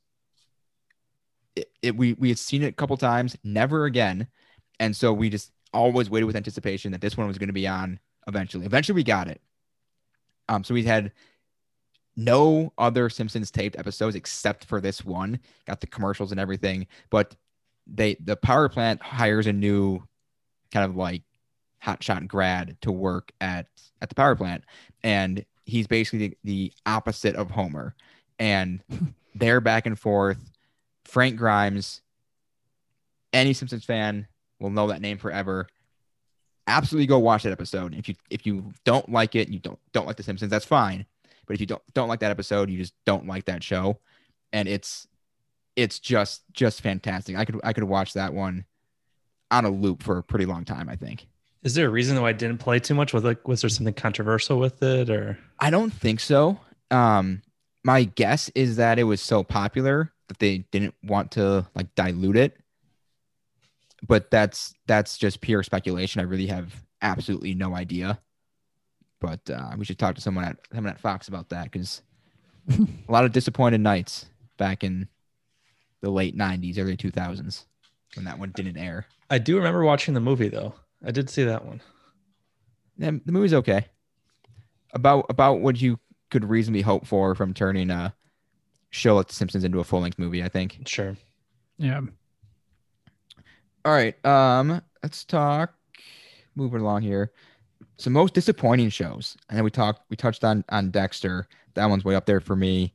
we had seen it a couple times, never again, and so we just always waited with anticipation that this one was going to be on eventually. Eventually, we got it. So we had no other Simpsons taped episodes except for this one. Got the commercials and everything, but the power plant hires a new kind of like hotshot grad to work at the power plant, and he's basically the opposite of Homer, and they're back and forth. Frank Grimes, any Simpsons fan will know that name forever. Absolutely go watch that episode. If you don't like it, you don't like the Simpsons, that's fine. But if you don't like that episode, you just don't like that show, and it's just fantastic. I could watch that one on a loop for a pretty long time, I think. Is there a reason why I didn't play too much? Was there something controversial with it, or? I don't think so. My guess is that it was so popular that they didn't want to like dilute it. But that's just pure speculation. I really have absolutely no idea. But we should talk to someone at Fox about that, because a lot of disappointed nights back in the late 90s, early 2000s when that one didn't air. I do remember watching the movie, though. I did see that one. Yeah, the movie's okay. About what you could reasonably hope for from turning a show like The Simpsons into a full-length movie, I think. Sure. Yeah. All right. Let's talk. Moving along here. So most disappointing shows. I know we touched on Dexter. That one's way up there for me.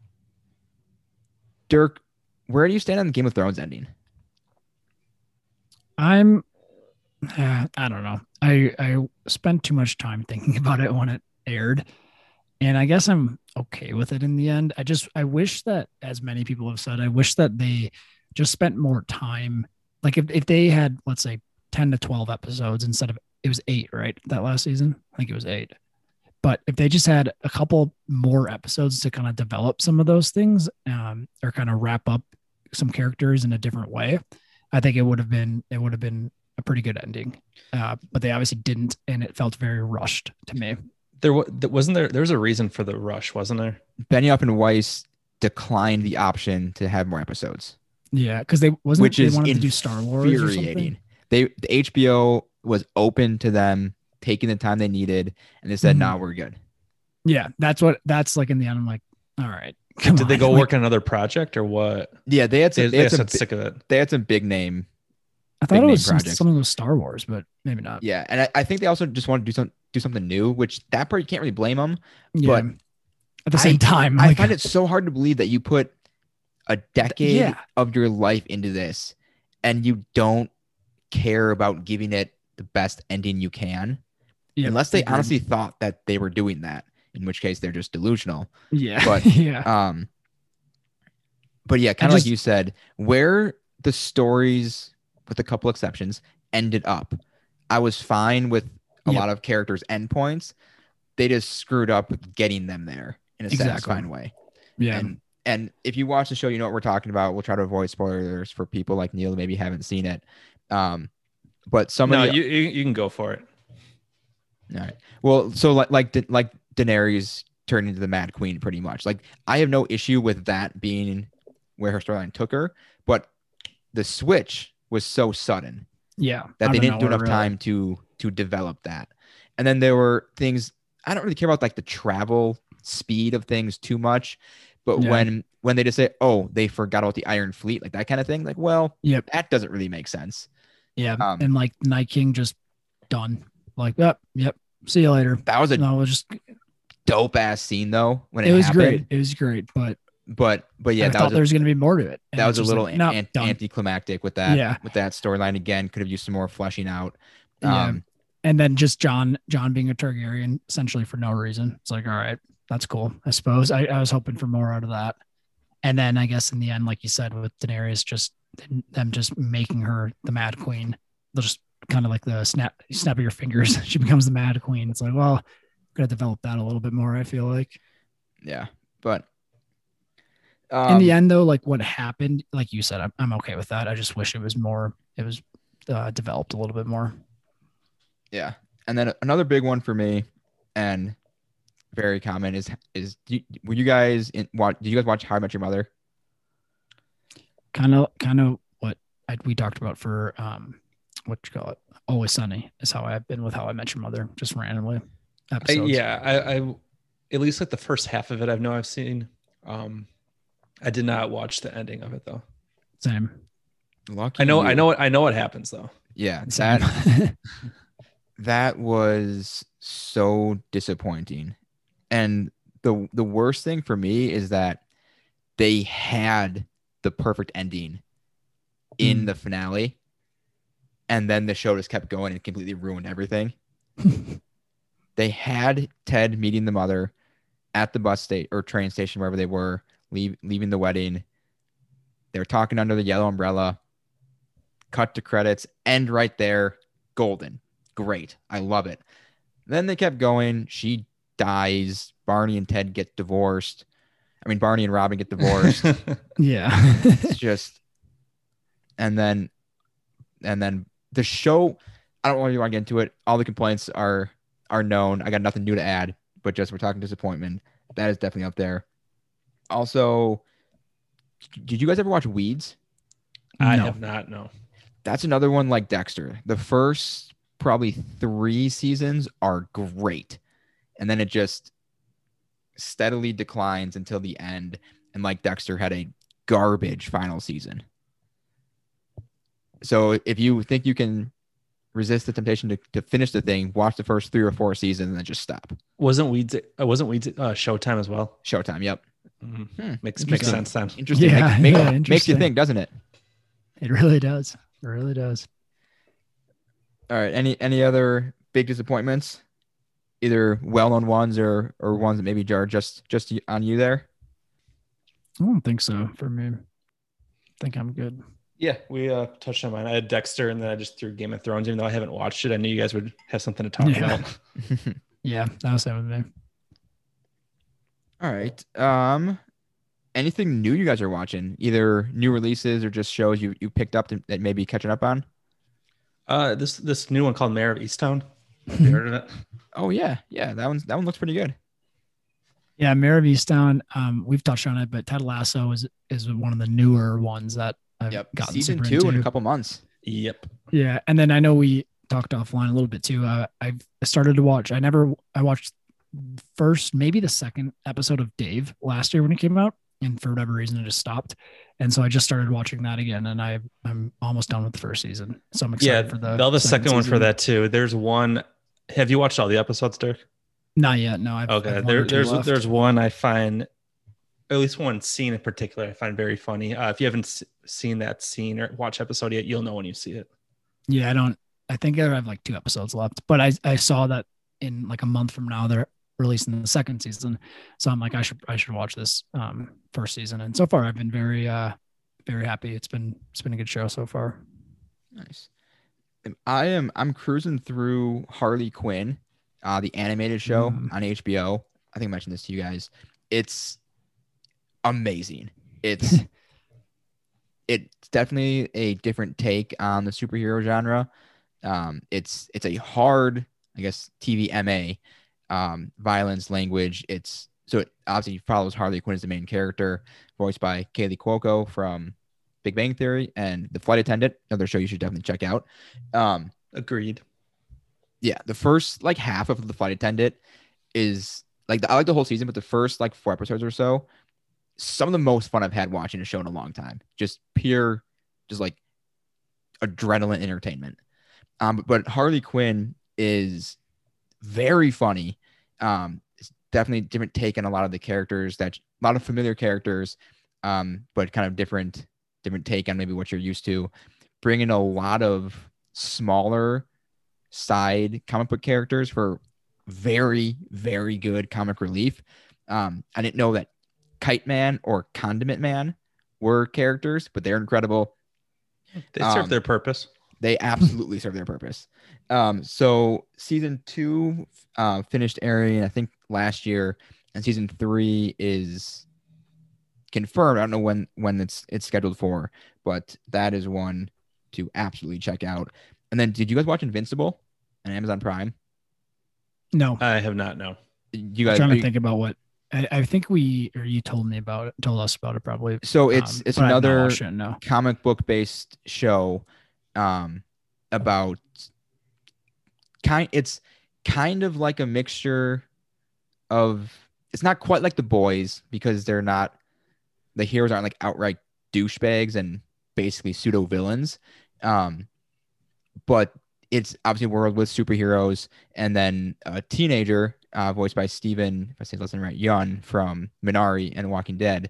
Dirk, where do you stand on the Game of Thrones ending? I don't know. I spent too much time thinking about it when it aired. And I guess I'm okay with it in the end. I wish that, as many people have said, I wish that they just spent more time. Like if they had, let's say, 10 to 12 episodes instead of, it was 8, right? That last season? I think it was 8. But if they just had a couple more episodes to kind of develop some of those things, or kind of wrap up some characters in a different way, I think it would have been a pretty good ending. But they obviously didn't, and it felt very rushed to me. There wasn't there. There was a reason for the rush, wasn't there? Benioff and Weiss declined the option to have more episodes. Yeah, because they which is wanted to do Star Wars infuriating. The HBO was open to them taking the time they needed, and they said, "No, we're good." Yeah, that's like in the end. I'm like, all right. Did they go work on another project or what? Yeah, they had some sick of it. They had some big name. I thought it was something with Star Wars, but maybe not. Yeah, and I think they also just want to do something new, which that part you can't really blame them. Yeah. But at the same time, I find it so hard to believe that you put a decade Yeah. of your life into this, and you don't care about giving it the best ending you can, unless they honestly thought that they were doing that. In which case, they're just delusional. Yeah, but yeah. But yeah, kind of like you said, where the stories, with a couple exceptions, ended up, I was fine with a lot of characters' endpoints. They just screwed up getting them there in a satisfying way. Yeah. And if you watch the show, you know what we're talking about. We'll try to avoid spoilers for people like Neil who maybe haven't seen it. But you can go for it. All right. Well, so like Daenerys turned into the Mad Queen, pretty much. Like, I have no issue with that being where her storyline took her, but the switch was so sudden. Yeah. That they didn't do enough time to develop that. And then there were things, I don't really care about like the travel speed of things too much, but when they just say, oh, they forgot about the Iron Fleet, like that kind of thing, like, well, that doesn't really make sense. Yeah. And like Night King just done. Like, yep. See you later. That was just dope ass scene though. When it was happened. Great. It was great, but yeah, I thought there was going to be more to it. That was a little anticlimactic with that. Yeah. With that storyline again, could have used some more fleshing out. And then just John being a Targaryen essentially for no reason. It's like, all right, that's cool. I suppose I was hoping for more out of that. And then I guess in the end, like you said, with Daenerys, just them just making her the Mad Queen. They'll just kind of like the snap of your fingers. She becomes the Mad Queen. It's like, well, gotta develop that a little bit more, I feel like. Yeah, but in the end, though, like what happened, like you said, I'm okay with that. I just wish it was developed a little bit more. Yeah, and then another big one for me, and very common is did you guys watch How I Met Your Mother? Kind of what we talked about for what you call it, Always Sunny is how I've been with How I Met Your Mother, just randomly episodes. I at least like the first half of it I've seen. I did not watch the ending of it though. Same. Lucky I know what happens though. Yeah, that was so disappointing. And the worst thing for me is that they had the perfect ending in the finale, and then the show just kept going and completely ruined everything. They had Ted meeting the mother at the bus station or train station, wherever they were, leaving the wedding. They were talking under the yellow umbrella. Cut to credits, end right there. Golden. Great. I love it. Then they kept going. She dies. Barney and Ted get divorced. I mean, Barney and Robin get divorced. Yeah. It's just, and then the show, I don't really want to get into it. All the complaints are known. I got nothing new to add, but just we're talking disappointment. That is definitely up there. Also, did you guys ever watch Weeds? I have not, no. That's another one like Dexter. The first probably 3 seasons are great. And then it just steadily declines until the end. And like Dexter had a garbage final season. So if you think you can resist the temptation to finish the thing, watch the first 3 or 4 seasons and then just stop. Wasn't Weeds Showtime as well? Showtime, yep. Mm-hmm. Makes sense then. Interesting. Yeah, interesting. Makes you think, doesn't it? It really does. It really does. All right. Any other big disappointments either well-known ones or ones that maybe are just on you there? I don't think so for me. I think I'm good. Yeah, we touched on mine. I had Dexter, and then I just threw Game of Thrones. Even though I haven't watched it, I knew you guys would have something to talk Yeah. about. Yeah, that was it with me. All right. Anything new you guys are watching? Either new releases or just shows you picked up that maybe catching up on? This new one called Mayor of Easttown. Have you heard of it? Oh yeah, that one looks pretty good. Yeah, Mayor of Easttown. We've touched on it, but Ted Lasso is one of the newer ones that I've gotten Season super 2 into. in a couple months. Yep. Yeah, and then I know we talked offline a little bit too. I've started to watch. I watched first, maybe the second episode of Dave last year when it came out, and for whatever reason it just stopped. And so I just started watching that again, and I'm almost done with the first season. So I'm excited for they'll have the second one for that too. There's one. Have you watched all the episodes, Dirk? Not yet. No. Okay. There's one I find, at least one scene in particular, I find very funny. If you haven't seen that scene or watch episode yet, you'll know when you see it. Yeah, I think I have like 2 episodes left, but I saw that in like a month from now they're releasing the second season. So I'm like, I should watch this first season. And so far I've been very happy. It's been a good show so far. Nice. I'm cruising through Harley Quinn, the animated show on HBO. I think I mentioned this to you guys. It's amazing. It's definitely a different take on the superhero genre. It's a hard, I guess, TVMA, violence, language. It obviously follows Harley Quinn as the main character, voiced by Kaylee Cuoco from Big Bang Theory, and The Flight Attendant, another show you should definitely check out. Agreed. Yeah, the first like half of The Flight Attendant is like I like the whole season, but the first like 4 episodes or so, some of the most fun I've had watching a show in a long time. Just pure, just like adrenaline entertainment. But Harley Quinn is very funny. It's definitely a different take on a lot of the characters, a lot of familiar characters, but kind of different take on maybe what you're used to. Bringing a lot of smaller side comic book characters for very, very good comic relief. I didn't know that Kite Man or Condiment Man were characters, but they're incredible. They serve their purpose. They absolutely serve their purpose. So season 2 finished airing, I think, last year, and season 3 is confirmed. I don't know when it's scheduled for, but that is one to absolutely check out. And then, did you guys watch Invincible on Amazon Prime? No, I have not. No. You guys I'm trying to think about what I think you told us about it probably. So it's another no. comic book based show about it's kind of like a mixture of, it's not quite like The Boys because the heroes aren't like outright douchebags and basically pseudo villains. But it's obviously a world with superheroes, and then a teenager voiced by Steven, if I say his last name right, Yeun from Minari and Walking Dead.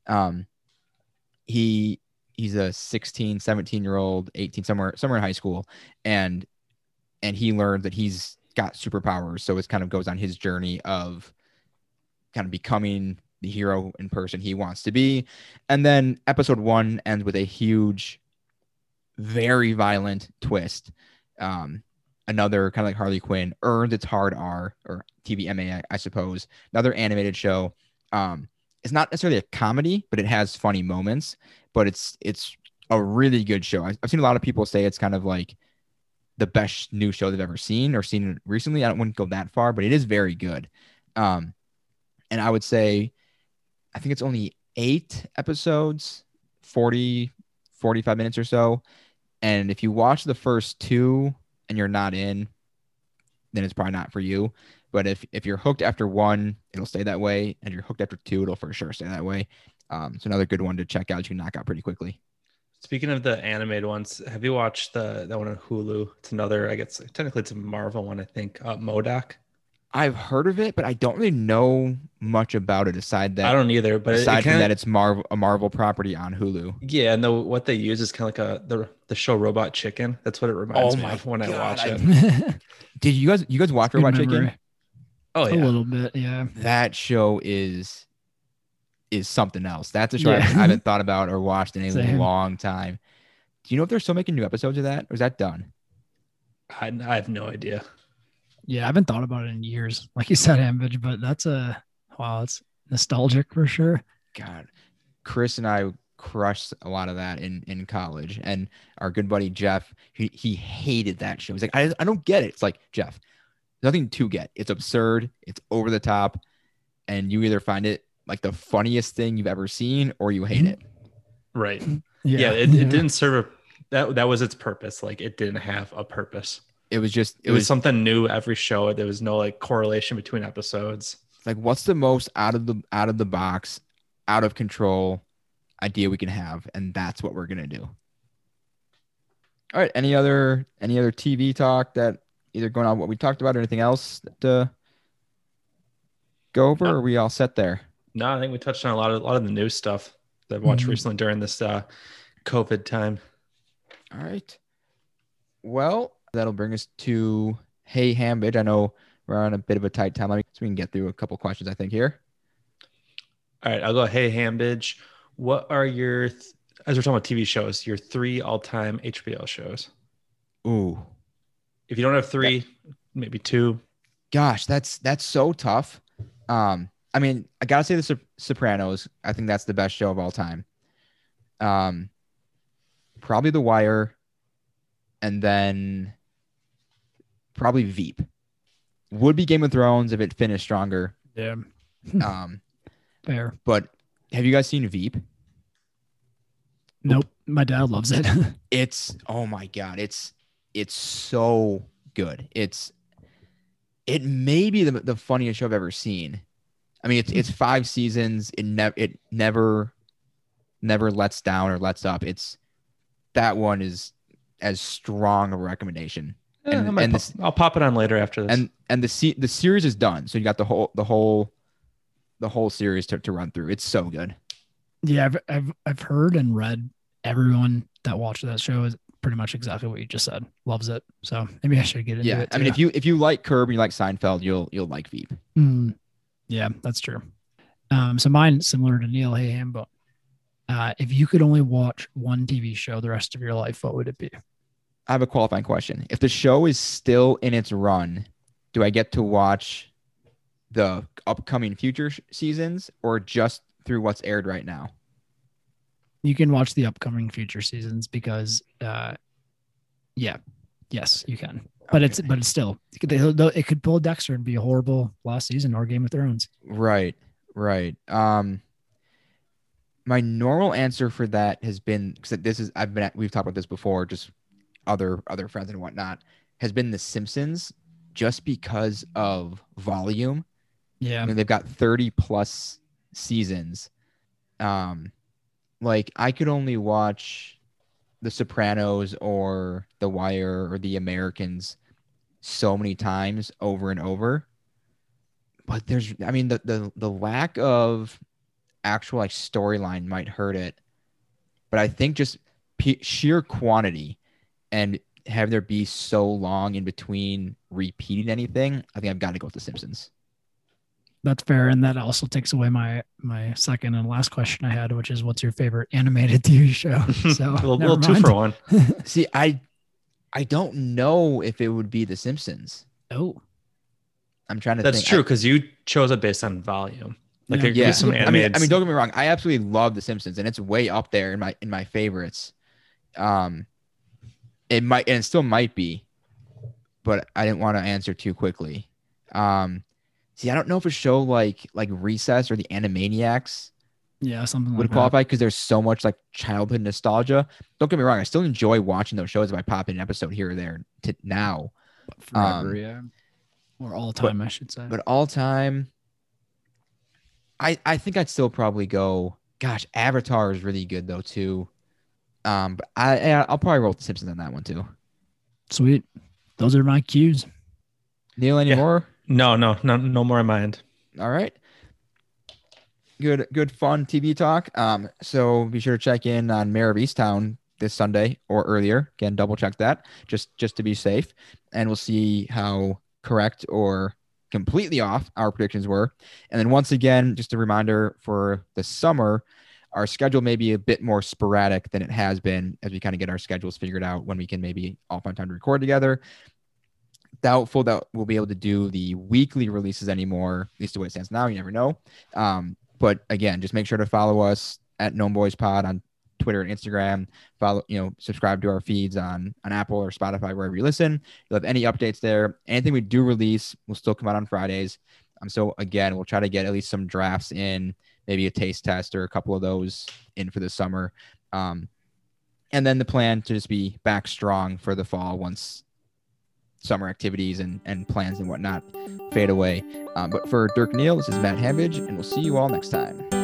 He's a 16, 17-year-old, 18, somewhere in high school, and he learns that he's got superpowers. So it kind of goes on his journey of kind of becoming the hero in person he wants to be. And then episode 1 ends with a huge, very violent twist. Another kind of like Harley Quinn earned its hard R, or TVMA, I suppose. Another animated show. It's not necessarily a comedy, but it has funny moments. But it's a really good show. I've seen a lot of people say it's kind of like the best new show they've ever seen or seen recently. I wouldn't go that far, but it is very good. And I would say, I think it's only 8 episodes, 40, 45 minutes or so. And if you watch the first 2 and you're not in, then it's probably not for you. But if you're hooked after 1, it'll stay that way. And if you're hooked after 2, it'll for sure stay that way. It's another good one to check out. You can knock out pretty quickly. Speaking of the animated ones, have you watched that one on Hulu? It's another, I guess, technically it's a Marvel one, I think, MODOK. I've heard of it, but I don't really know much about it aside that. I don't either, but aside from that, it's a Marvel property on Hulu. Yeah, and what they use is kind of like the show Robot Chicken. That's what it reminds me of when I watch it. Did you guys watch Robot Chicken? Oh A yeah. little bit, yeah. That show is something else. That's a show I Yeah. haven't thought about or watched in a Same. long time. Do you know if they're still making new episodes of that, or is that done? I have no idea. Yeah, I haven't thought about it in years. Like you said, Ambage, but that's a wow, it's nostalgic for sure. God, Chris and I crushed a lot of that in college, and our good buddy Jeff, he hated that show. He's like, I don't get it. It's like, Jeff, nothing to get. It's absurd. It's over the top, and you either find it like the funniest thing you've ever seen, or you hate it. Right. Yeah. Yeah, it didn't serve that was its purpose. Like it didn't have a purpose. It was just It was something new every show. There was no like correlation between episodes. like, what's the most out of the box, out of control idea we can have, and that's what we're gonna do. All right. Any other TV talk that either going on what we talked about or anything else to go over? No. Or are we all set there? No, I think we touched on a lot of the new stuff that I've watched recently during this COVID time. All right. Well, that'll bring us to Hey Hambidge. I know we're on a bit of a tight timeline, so we can get through a couple questions, I think, here. All right, I'll go. Hey Hambidge, what are your as we're talking about TV shows, your 3 all-time HBO shows? Ooh, If you don't have 3, maybe 2. gosh, that's so tough. I mean, I gotta say the Sopranos. I think that's the best show of all time. Probably The Wire, and then probably Veep. Would be Game of Thrones if it finished stronger. Yeah. Um, Fair. but have you guys seen Veep? Nope. My dad loves it. It's oh my god, it's so good. It may be the funniest show I've ever seen. I mean, it's 5 seasons. It never lets down or lets up. That one is as strong of a recommendation. I'll pop it on later after this. And the series is done, so you got the whole series to run through. It's so good. Yeah, I've heard and read everyone that watched that show is pretty much exactly what you just said. Loves it. So maybe I should get into it. I mean, if you like Curb and you like Seinfeld, you'll like Veep. Yeah, that's true. So mine similar to Neil Hayham, but if you could only watch one TV show the rest of your life, what would it be? I have a qualifying question. If the show is still in its run, do I get to watch the upcoming future seasons or just through what's aired right now? You can watch the upcoming future seasons because, yes, you can. But Okay. it's still it could pull Dexter and be a horrible last season or Game of Thrones. Right. My normal answer for that has been because we've talked about this before, just other friends and whatnot, has been The Simpsons, just because of volume. Yeah, They've got 30 plus seasons. Like I could only watch The Sopranos or The Wire or The Americans so many times over and over. But the lack of actual like storyline might hurt it. But I think just sheer quantity and have there be so long in between repeating anything, I think I've got to go with The Simpsons. that's fair, and that also takes away my second and last question I had, which is what's your favorite animated TV show? So a little 2 for 1. See, I don't know if it would be The Simpsons. Oh, I'm trying to That's think. true because you chose it based on volume. Like there could Yeah. be some I animated. mean, don't get me wrong. I absolutely love The Simpsons, and it's way up there in my favorites. It might, and it still might be, but I didn't want to answer too quickly. See, I don't know if a show like Recess or the Animaniacs yeah, something like would qualify because there's so much like childhood nostalgia. Don't get me wrong. I still enjoy watching those shows if I pop in an episode here or there now. that. Forever, yeah, or all time, I should say. But all time, I think I'd still probably go. Gosh, Avatar is really good though too. But I'll probably roll with The Simpsons on that one too. Sweet, those are my cues. Neil, any more? No more in mind. All right. Good fun TV talk. So be sure to check in on Mayor of Easttown this Sunday or earlier. Again, double check that just to be safe, and we'll see how correct or completely off. Our predictions were. And then once again, just a reminder for the summer, our schedule may be a bit more sporadic than it has been as we kind of get our schedules figured out when we can maybe all find time to record together. Doubtful that we'll be able to do the weekly releases anymore, at least the way it stands now. You never know. But again, just make sure to follow us at Gnome Boys Pod on Twitter and Instagram. Follow, subscribe to our feeds on Apple or Spotify, wherever you listen. You'll have any updates there. Anything we do release will still come out on Fridays. So again, we'll try to get at least some drafts in, maybe a taste test or a couple of those in for the summer. And then the plan to just be back strong for the fall once summer activities and plans and whatnot fade away. But for Dirk Neal, this is Matt Hambidge, and we'll see you all next time.